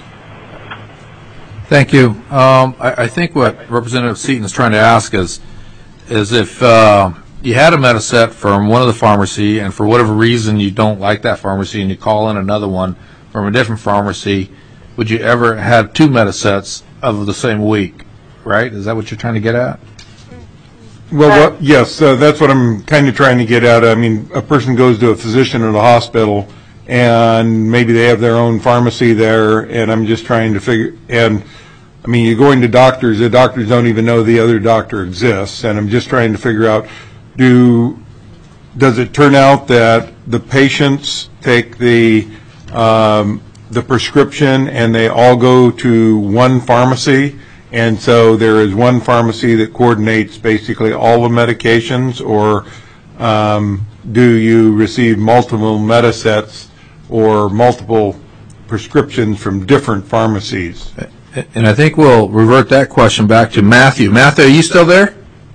Thank you. Um, I, I think what Representative Seaton is trying to ask is, is if uh, you had a Mediset from one of the pharmacy, and for whatever reason you don't like that pharmacy, and you call in another one from a different pharmacy, would you ever have two Medisets of the same week, right? Is that what you're trying to get at? Well, what, yes, uh, that's what I'm kind of trying to get at. I mean, a person goes to a physician at a hospital, and maybe they have their own pharmacy there, and I'm just trying to figure, and I mean, you're going to doctors, the doctors don't even know the other doctor exists, and I'm just trying to figure out, do, does it turn out that the patients take the, um, the prescription and they all go to one pharmacy, and so there is one pharmacy that coordinates basically all the medications, or um, do you receive multiple Medisets or multiple prescriptions from different pharmacies? And I think we'll revert that question back to Matthew. Matthew, are you still there?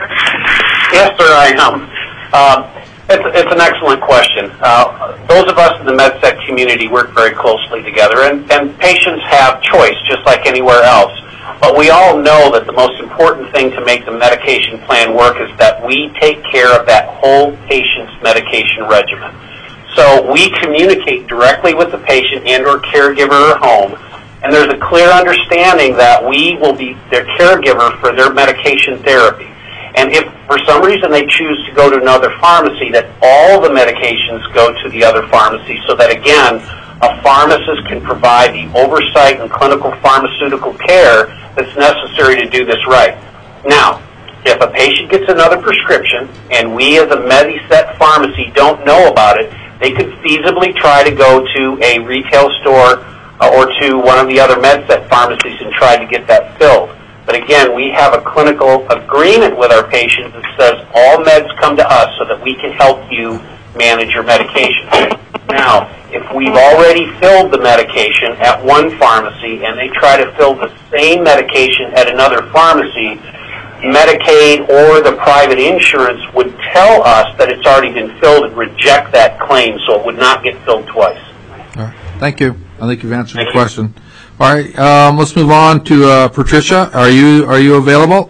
Yes, sir, I am. Uh, it's, it's an excellent question. Uh, those of us in the MedSec community work very closely together, and, and patients have choice just like anywhere else. But we all know that the most important thing to make the medication plan work is that we take care of that whole patient's medication regimen. So we communicate directly with the patient and or caregiver at home, and there's a clear understanding that we will be their caregiver for their medication therapy. And if for some reason they choose to go to another pharmacy, that all the medications go to the other pharmacy, so that again, a pharmacist can provide the oversight and clinical pharmaceutical care that's necessary to do this right. Now, if a patient gets another prescription and we as a Mediset pharmacy don't know about it, they could feasibly try to go to a retail store uh, or to one of the other Mediset pharmacies and try to get that filled. But again, we have a clinical agreement with our patients that says all meds come to us so that we can help you manage your medication. Now, if we've already filled the medication at one pharmacy and they try to fill the same medication at another pharmacy, Medicaid or the private insurance would tell us that it's already been filled and reject that claim, so it would not get filled twice. All right. Thank you. I think you've answered Thank the you. question. All right, um, let's move on to uh, Patricia. Are you are you available?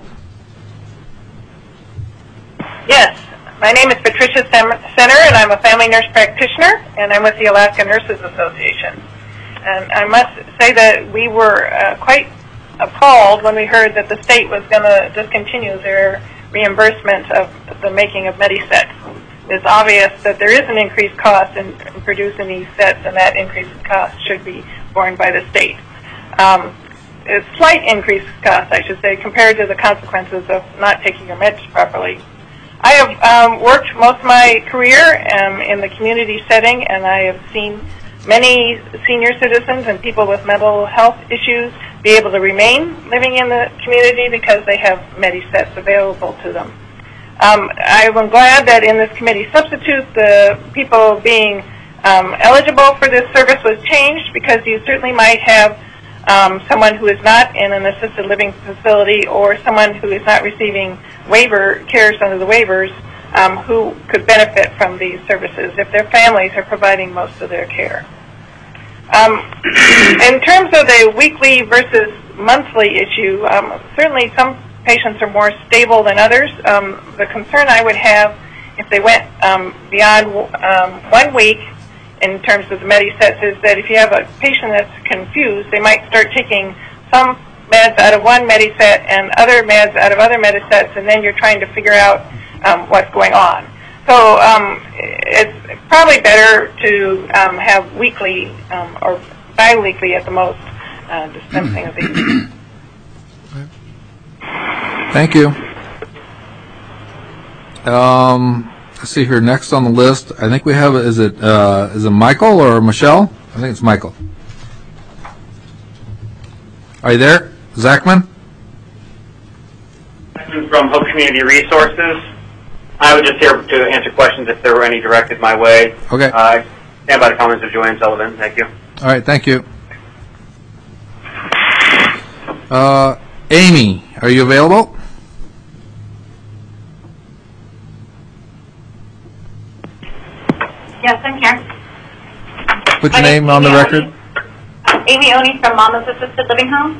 Yes. My name is Patricia Center, and I'm a family nurse practitioner, and I'm with the Alaska Nurses Association. And I must say that we were uh, quite appalled when we heard that the state was going to discontinue their reimbursement of the making of Medisets. It's obvious that there is an increased cost in, in producing these sets, and that increased cost should be borne by the state. Um, a slight increased cost, I should say, compared to the consequences of not taking your meds properly. I have um, worked most of my career um, in the community setting, and I have seen many senior citizens and people with mental health issues be able to remain living in the community because they have Medisets available to them. Um, I am glad that in this committee substitute, the people being um, eligible for this service was changed, because you certainly might have um, someone who is not in an assisted living facility or someone who is not receiving waiver cares under the waivers um, who could benefit from these services if their families are providing most of their care. Um, in terms of the weekly versus monthly issue, um, certainly some patients are more stable than others. Um, the concern I would have if they went um, beyond um, one week in terms of the Medisets is that if you have a patient that's confused, they might start taking some meds out of one Mediset and other meds out of other Medisets, and then you're trying to figure out um, what's going on. So um, it's probably better to um, have weekly um, or bi-weekly at the most uh, dispensing of these. Thank you. Um, let's see here. Next on the list, I think we have, is it uh, is it Michael or Michelle? I think it's Michael. Are you there? Zachman? From Hope Community Resources. I was just here to answer questions if there were any directed my way. Okay. Uh, stand by the comments of Joanne Sullivan. Thank you. All right, thank you. Uh, Amy, are you available? Yes, I'm here. Put your name on the record. Amy Oni from Mama's Assisted Living Home.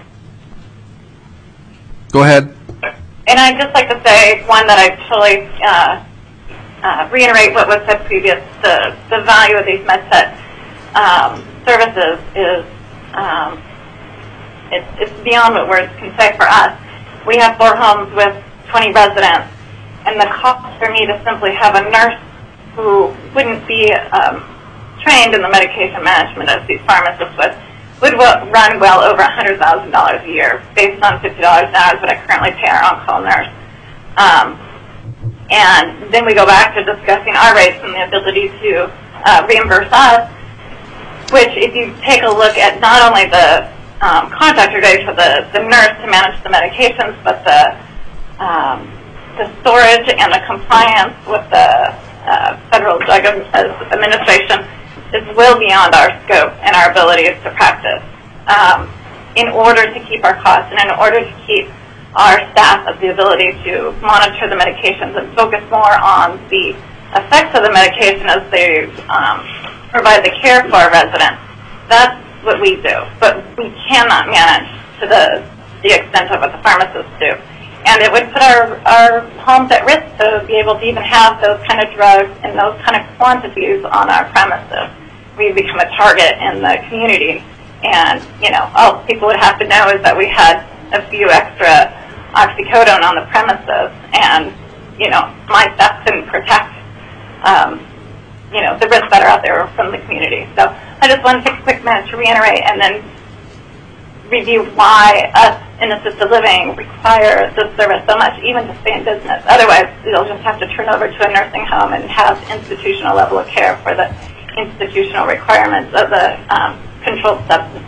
Go ahead. And I'd just like to say, one, that I totally uh, uh, reiterate what was said previous. The, the value of these MedSet um, services is um, it's, it's beyond what words can say for us. We have four homes with twenty residents, and the cost for me to simply have a nurse who wouldn't be um, trained in the medication management as these pharmacists would, would run well over one hundred thousand dollars a year, based on fifty dollars an hour is what I currently pay our on-call nurse. Um, and then we go back to discussing our rates and the ability to uh, reimburse us, which if you take a look at not only the um, contractor rates for the, the nurse to manage the medications, but the, um, the storage and the compliance with the uh, Federal Drug Administration is well beyond our scope and our abilities to practice. Um, in order to keep our costs and in order to keep our staff of the ability to monitor the medications and focus more on the effects of the medication as they um, provide the care for our residents, that's what we do. But we cannot manage to the, the extent of what the pharmacists do. And it would put our, our homes at risk to be able to even have those kind of drugs in those kind of quantities on our premises. We become a target in the community, and you know, all people would have to know is that we had a few extra oxycodone on the premises, and you know, my staff couldn't protect, um, you know, the risks that are out there from the community. So I just want to take a quick minute to reiterate, and then review why us in assisted living require this service so much, even to stay in business. Otherwise, you'll just have to turn over to a nursing home and have institutional level of care for the institutional requirements of the um, controlled substances.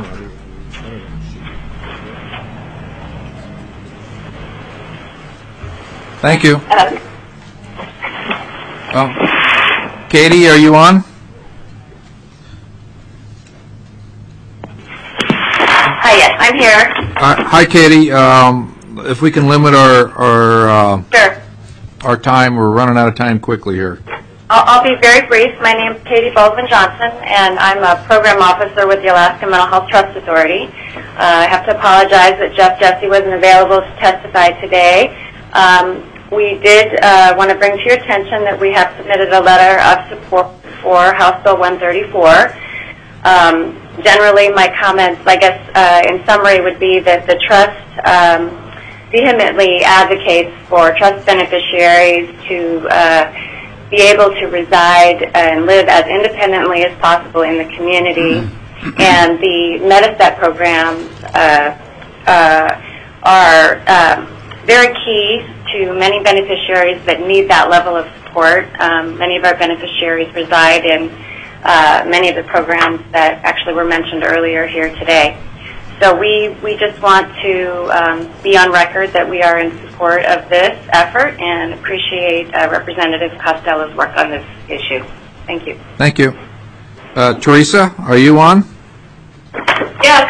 Thank you. Oh. Katie, are you on? Hi, yes, I'm here. Uh, hi, Katie. Um, if we can limit our our uh, Sure. our time, we're running out of time quickly here. I'll, I'll be very brief. My name is Katie Baldwin Johnson, and I'm a program officer with the Alaska Mental Health Trust Authority. Uh, I have to apologize that Jeff Jesse wasn't available to testify today. Um, we did uh, want to bring to your attention that we have submitted a letter of support for House Bill one thirty-four. Um, generally, my comments, I guess, uh, in summary, would be that the trust um, vehemently advocates for trust beneficiaries to uh, be able to reside and live as independently as possible in the community. And the Mediset programs uh, uh, are um, very key to many beneficiaries that need that level of support. Um, many of our beneficiaries reside in uh, many of the programs that actually were mentioned earlier here today. So we, we just want to um, be on record that we are in support of this effort and appreciate uh, Representative Costello's work on this issue. Thank you. Thank you. Uh, Teresa, are you on? Yes.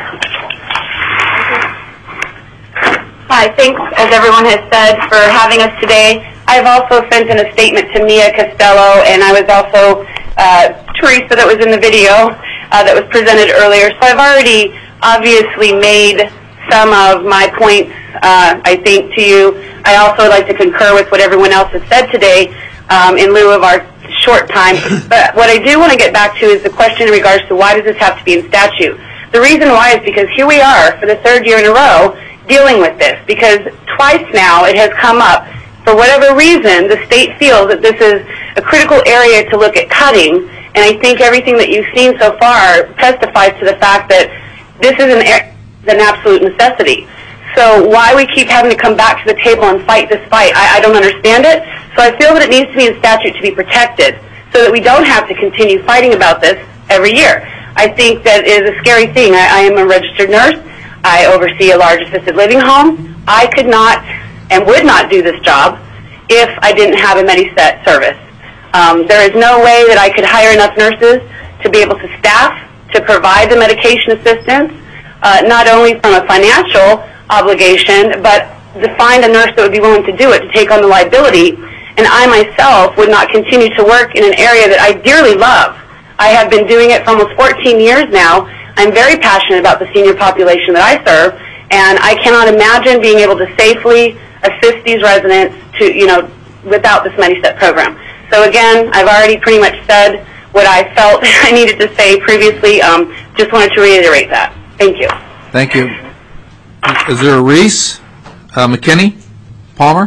Hi, thanks, as everyone has said, for having us today. I've also sent in a statement to Mia Costello, and I was also uh, Teresa that was in the video. uh, that was presented earlier. So I've already obviously made some of my points, uh, I think, to you. I also would like to concur with what everyone else has said today um, in lieu of our short time. But what I do want to get back to is the question in regards to why does this have to be in statute? The reason why is because here we are for the third year in a row dealing with this, because twice now it has come up. For whatever reason, the state feels that this is a critical area to look at cutting, and I think everything that you've seen so far testifies to the fact that this is an, an absolute necessity. So why we keep having to come back to the table and fight this fight, I, I don't understand it. So I feel that it needs to be in statute to be protected so that we don't have to continue fighting about this every year. I think that is a scary thing. I, I am a registered nurse. I oversee a large assisted living home. I could not and would not do this job if I didn't have a MediSet service. Um, there is no way that I could hire enough nurses to be able to staff, to provide the medication assistance, uh, not only from a financial obligation, but to find a nurse that would be willing to do it, to take on the liability. And I myself would not continue to work in an area that I dearly love. I have been doing it for almost fourteen years now. I'm very passionate about the senior population that I serve, and I cannot imagine being able to safely assist these residents to, you know, without this MediSet program. So again, I've already pretty much said what I felt I needed to say previously. Um, just wanted to reiterate that. Thank you. Thank you. Is there a Reese, uh, McKinney, Palmer?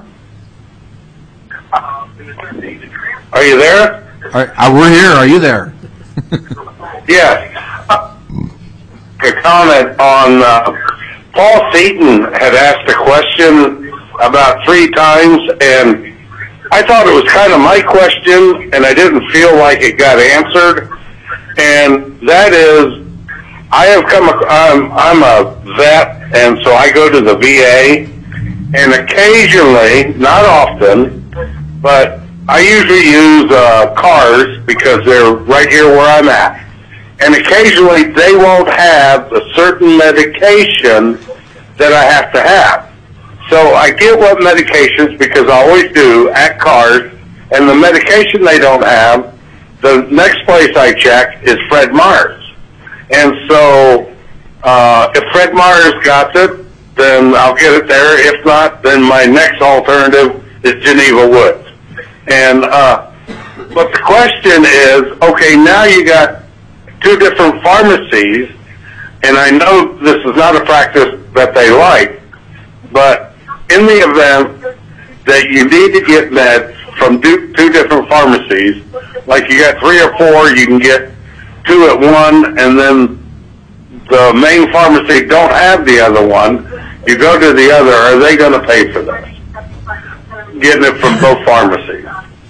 Are you there? Are, uh, we're here. Are you there? Yes. A comment on uh, Paul Seaton had asked a question about three times, and I thought it was kind of my question, and I didn't feel like it got answered. And that is, I have come. I'm, I'm a vet, and so I go to the V A, and occasionally, not often, but I usually use uh, cars because they're right here where I'm at. And occasionally they won't have a certain medication that I have to have. So I get what medications, because I always do, at cars, and the medication they don't have, the next place I check is Fred Meyers. And so uh, if Fred Meyers got it, then I'll get it there. If not, then my next alternative is Geneva Woods. And uh, but the question is, okay, now you got two different pharmacies, and I know this is not a practice that they like, but in the event that you need to get meds from two, two different pharmacies, like you got three or four, you can get two at one, and then the main pharmacy don't have the other one, you go to the other, are they going to pay for this? Getting it from both pharmacies.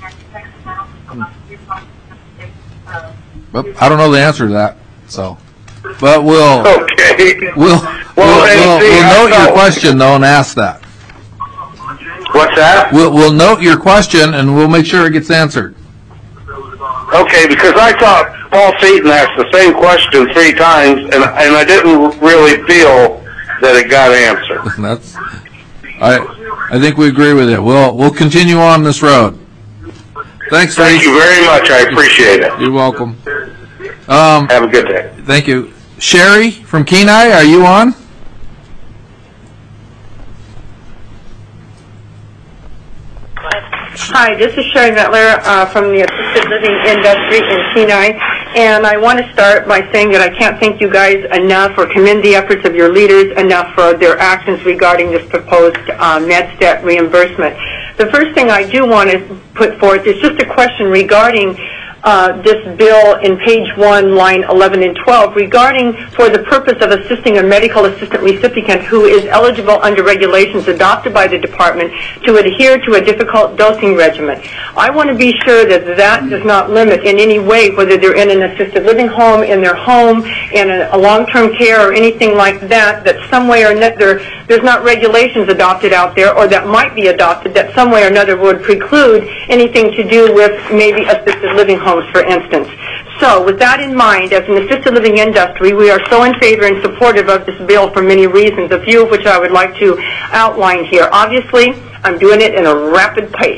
Well, I don't know the answer to that, so. But we'll okay. we'll well, we'll, we'll, see, we'll note your question though and ask that. What's that? We'll we'll note your question and we'll make sure it gets answered. Okay, because I thought Paul Seaton asked the same question three times, and and I didn't really feel that it got answered. That's. I I think we agree with you. We'll we'll continue on this road. Thanks, Thank you very much. I appreciate it. You're welcome. Um, Have a good day. Thank you. Sherry from Kenai, are you on? Hi, this is Sherry Mettler uh, from the assisted living industry in Kenai, and I want to start by saying that I can't thank you guys enough or commend the efforts of your leaders enough for their actions regarding this proposed uh, MedStet reimbursement. The first thing I do want to put forth is just a question regarding uh, this bill in page one, line eleven and twelve, regarding for the purpose of assisting a medical assistant recipient who is eligible under regulations adopted by the department to adhere to a difficult dosing regimen. I want to be sure that that does not limit in any way whether they're in an assisted living home, in their home, in a, a long-term care or anything like that, that some way or another there's not regulations adopted out there or that might be adopted that some way or another would preclude anything to do with maybe assisted living homes, for instance. So with that in mind, as an assisted living industry, we are so in favor and supportive of this bill for many reasons, a few of which I would like to outline here. Obviously, I'm doing it in a rapid pace.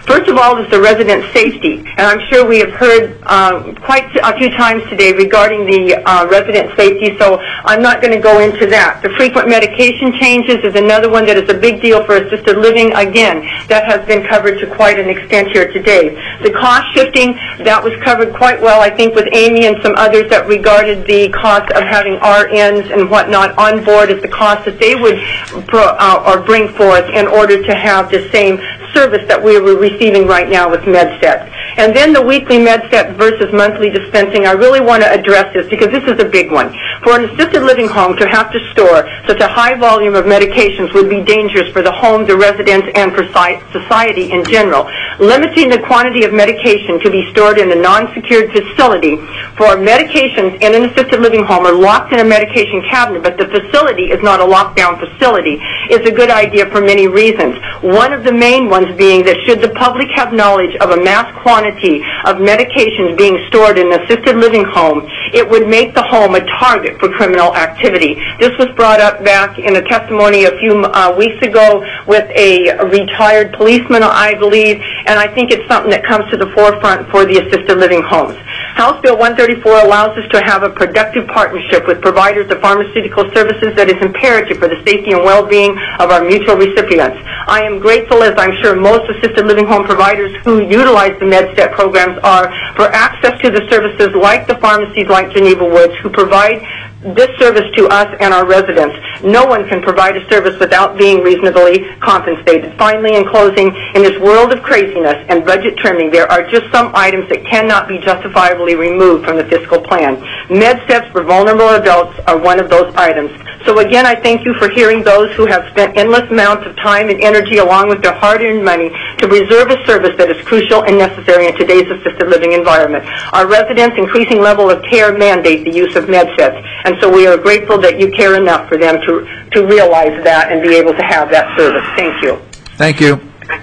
First of all is the resident safety, and I'm sure we have heard uh, quite a few times today regarding the uh, resident safety, so I'm not going to go into that. The frequent medication changes is another one that is a big deal for assisted living. Again, that has been covered to quite an extent here today. The cost shifting, that was covered quite well, I think, with Amy and some others that regarded the cost of having R Ns and whatnot on board as the cost that they would pro, uh, or bring forth in order to have the same service that we were receiving right now with MedSet. And then the weekly MedSet versus monthly dispensing, I really want to address this because this is a big one. For an assisted living home to have to store such a high volume of medications would be dangerous for the home, the residents, and for society in general. Limiting the quantity of medication to be stored in a non-secured facility for medications in an assisted living home are locked in a medication cabinet, but the facility is not a lockdown facility, is a good idea for many reasons. One of the main ones being that should the public have knowledge of a mass quantity of medications being stored in an assisted living home, it would make the home a target for criminal activity. This was brought up back in a testimony a few uh, weeks ago with a retired policeman, I believe, and I think it's something that comes to the forefront for the assisted living homes. House Bill one thirty-four allows us to have a productive partnership with providers of pharmaceutical services that is imperative for the safety and well-being of our mutual recipients. I am grateful, as I'm sure most assisted living home providers who utilize the MedSet programs are, for access to the services like the pharmacies like Geneva Woods, who provide this service to us and our residents. No one can provide a service without being reasonably compensated. Finally, in closing, in this world of craziness and budget trimming, there are just some items that cannot be justifiably removed from the fiscal plan. MedSets for vulnerable adults are one of those items. So again, I thank you for hearing those who have spent endless amounts of time and energy along with their hard-earned money to preserve a service that is crucial and necessary in today's assisted living environment. Our residents' increasing level of care mandate the use of MedSets, and so we are grateful that you care enough for them to, to realize that and be able to have that service. Thank you. Thank you.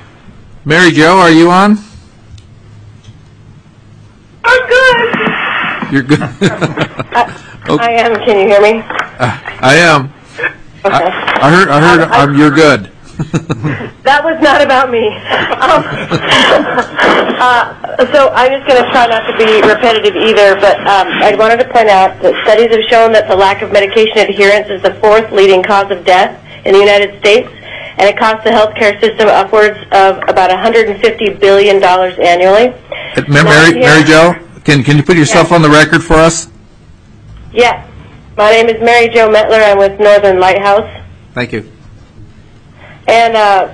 Mary Jo, are you on? I'm good. You're good. I, Okay. I am. Can you hear me? Uh, I am. Okay. I, I heard. I heard. Um, I- um, you're good. That was not about me. Um, uh, so I'm just going to try not to be repetitive either, but um, I wanted to point out that studies have shown that the lack of medication adherence is the fourth leading cause of death in the United States, and it costs the healthcare system upwards of about one hundred fifty billion dollars annually. Uh, Mary, Mary, Mary Jo, can can you put yourself Yeah. on the record for us? Yes. My name is Mary Jo Metler. I'm with Northern Lighthouse. Thank you. And uh,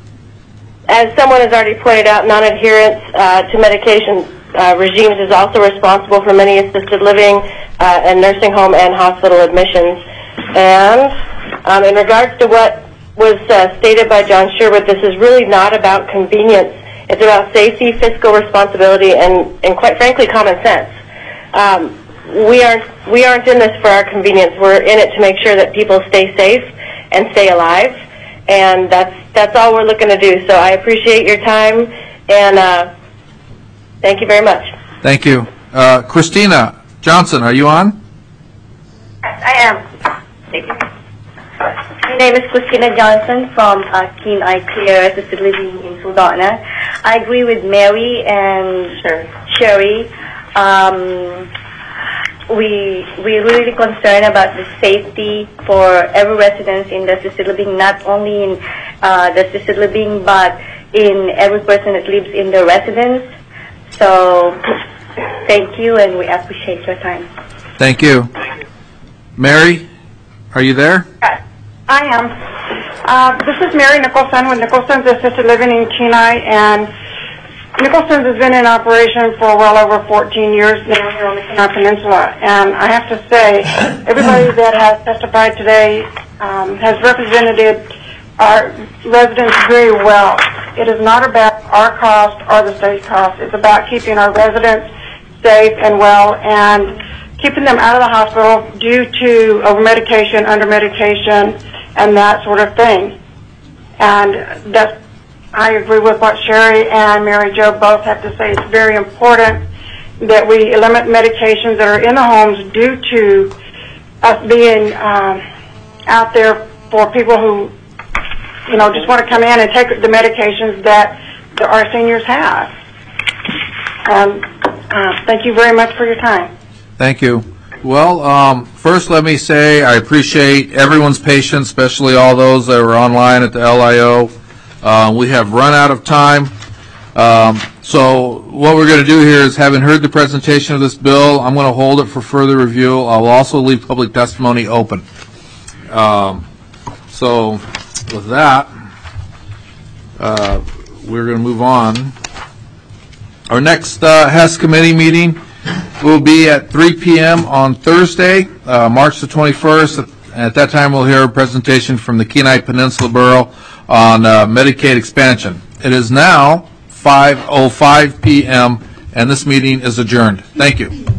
as someone has already pointed out, non-adherence uh, to medication uh, regimes is also responsible for many assisted living uh, and nursing home and hospital admissions. And um, in regards to what was uh, stated by John Sherwood, this is really not about convenience. It's about safety, fiscal responsibility, and, and quite frankly, common sense. Um, we aren't we aren't in this for our convenience. We're in it to make sure that people stay safe and stay alive, and that's that's all we're looking to do. So I appreciate your time, and uh, thank you very much. Thank you, uh, Christina Johnson. Are you on? I am. Thank you. My name is Christina Johnson from uh, Keen Eye Clear Assisted Living in Sultana. I agree with Mary and Sherry. Um, we we really concerned about the safety for every resident in the assisted living, not only in uh, the assisted living, but in every person that lives in the residence. So, thank you, and we appreciate your time. Thank you, Mary. Are you there? I am. Uh, this is Mary Nicholson with Nicholson's Assisted Living in Kenai, and Nicholson's has been in operation for well over fourteen years now here on the Kenai Peninsula. And I have to say, everybody that has testified today um, has represented our residents very well. It is not about our cost or the state's cost. It's about keeping our residents safe and well and keeping them out of the hospital due to over-medication, under-medication, and that sort of thing. And that's, I agree with what Sherry and Mary Jo both have to say. It's very important that we eliminate medications that are in the homes due to us being um, out there for people who, you know, just want to come in and take the medications that that our seniors have. Um, uh, thank you very much for your time. Thank you. Well, um, first let me say I appreciate everyone's patience, especially all those that were online at the L I O. Uh, we have run out of time. Um, so what we're going to do here is, having heard the presentation of this bill, I'm going to hold it for further review. I will also leave public testimony open. Um, so with that, uh, we're going to move on. Our next uh, H E S committee meeting will be at three p.m. on Thursday, uh, March the twenty-first. At that time, we'll hear a presentation from the Kenai Peninsula Borough on uh, Medicaid expansion. It is now five oh five p.m. and this meeting is adjourned. Thank you.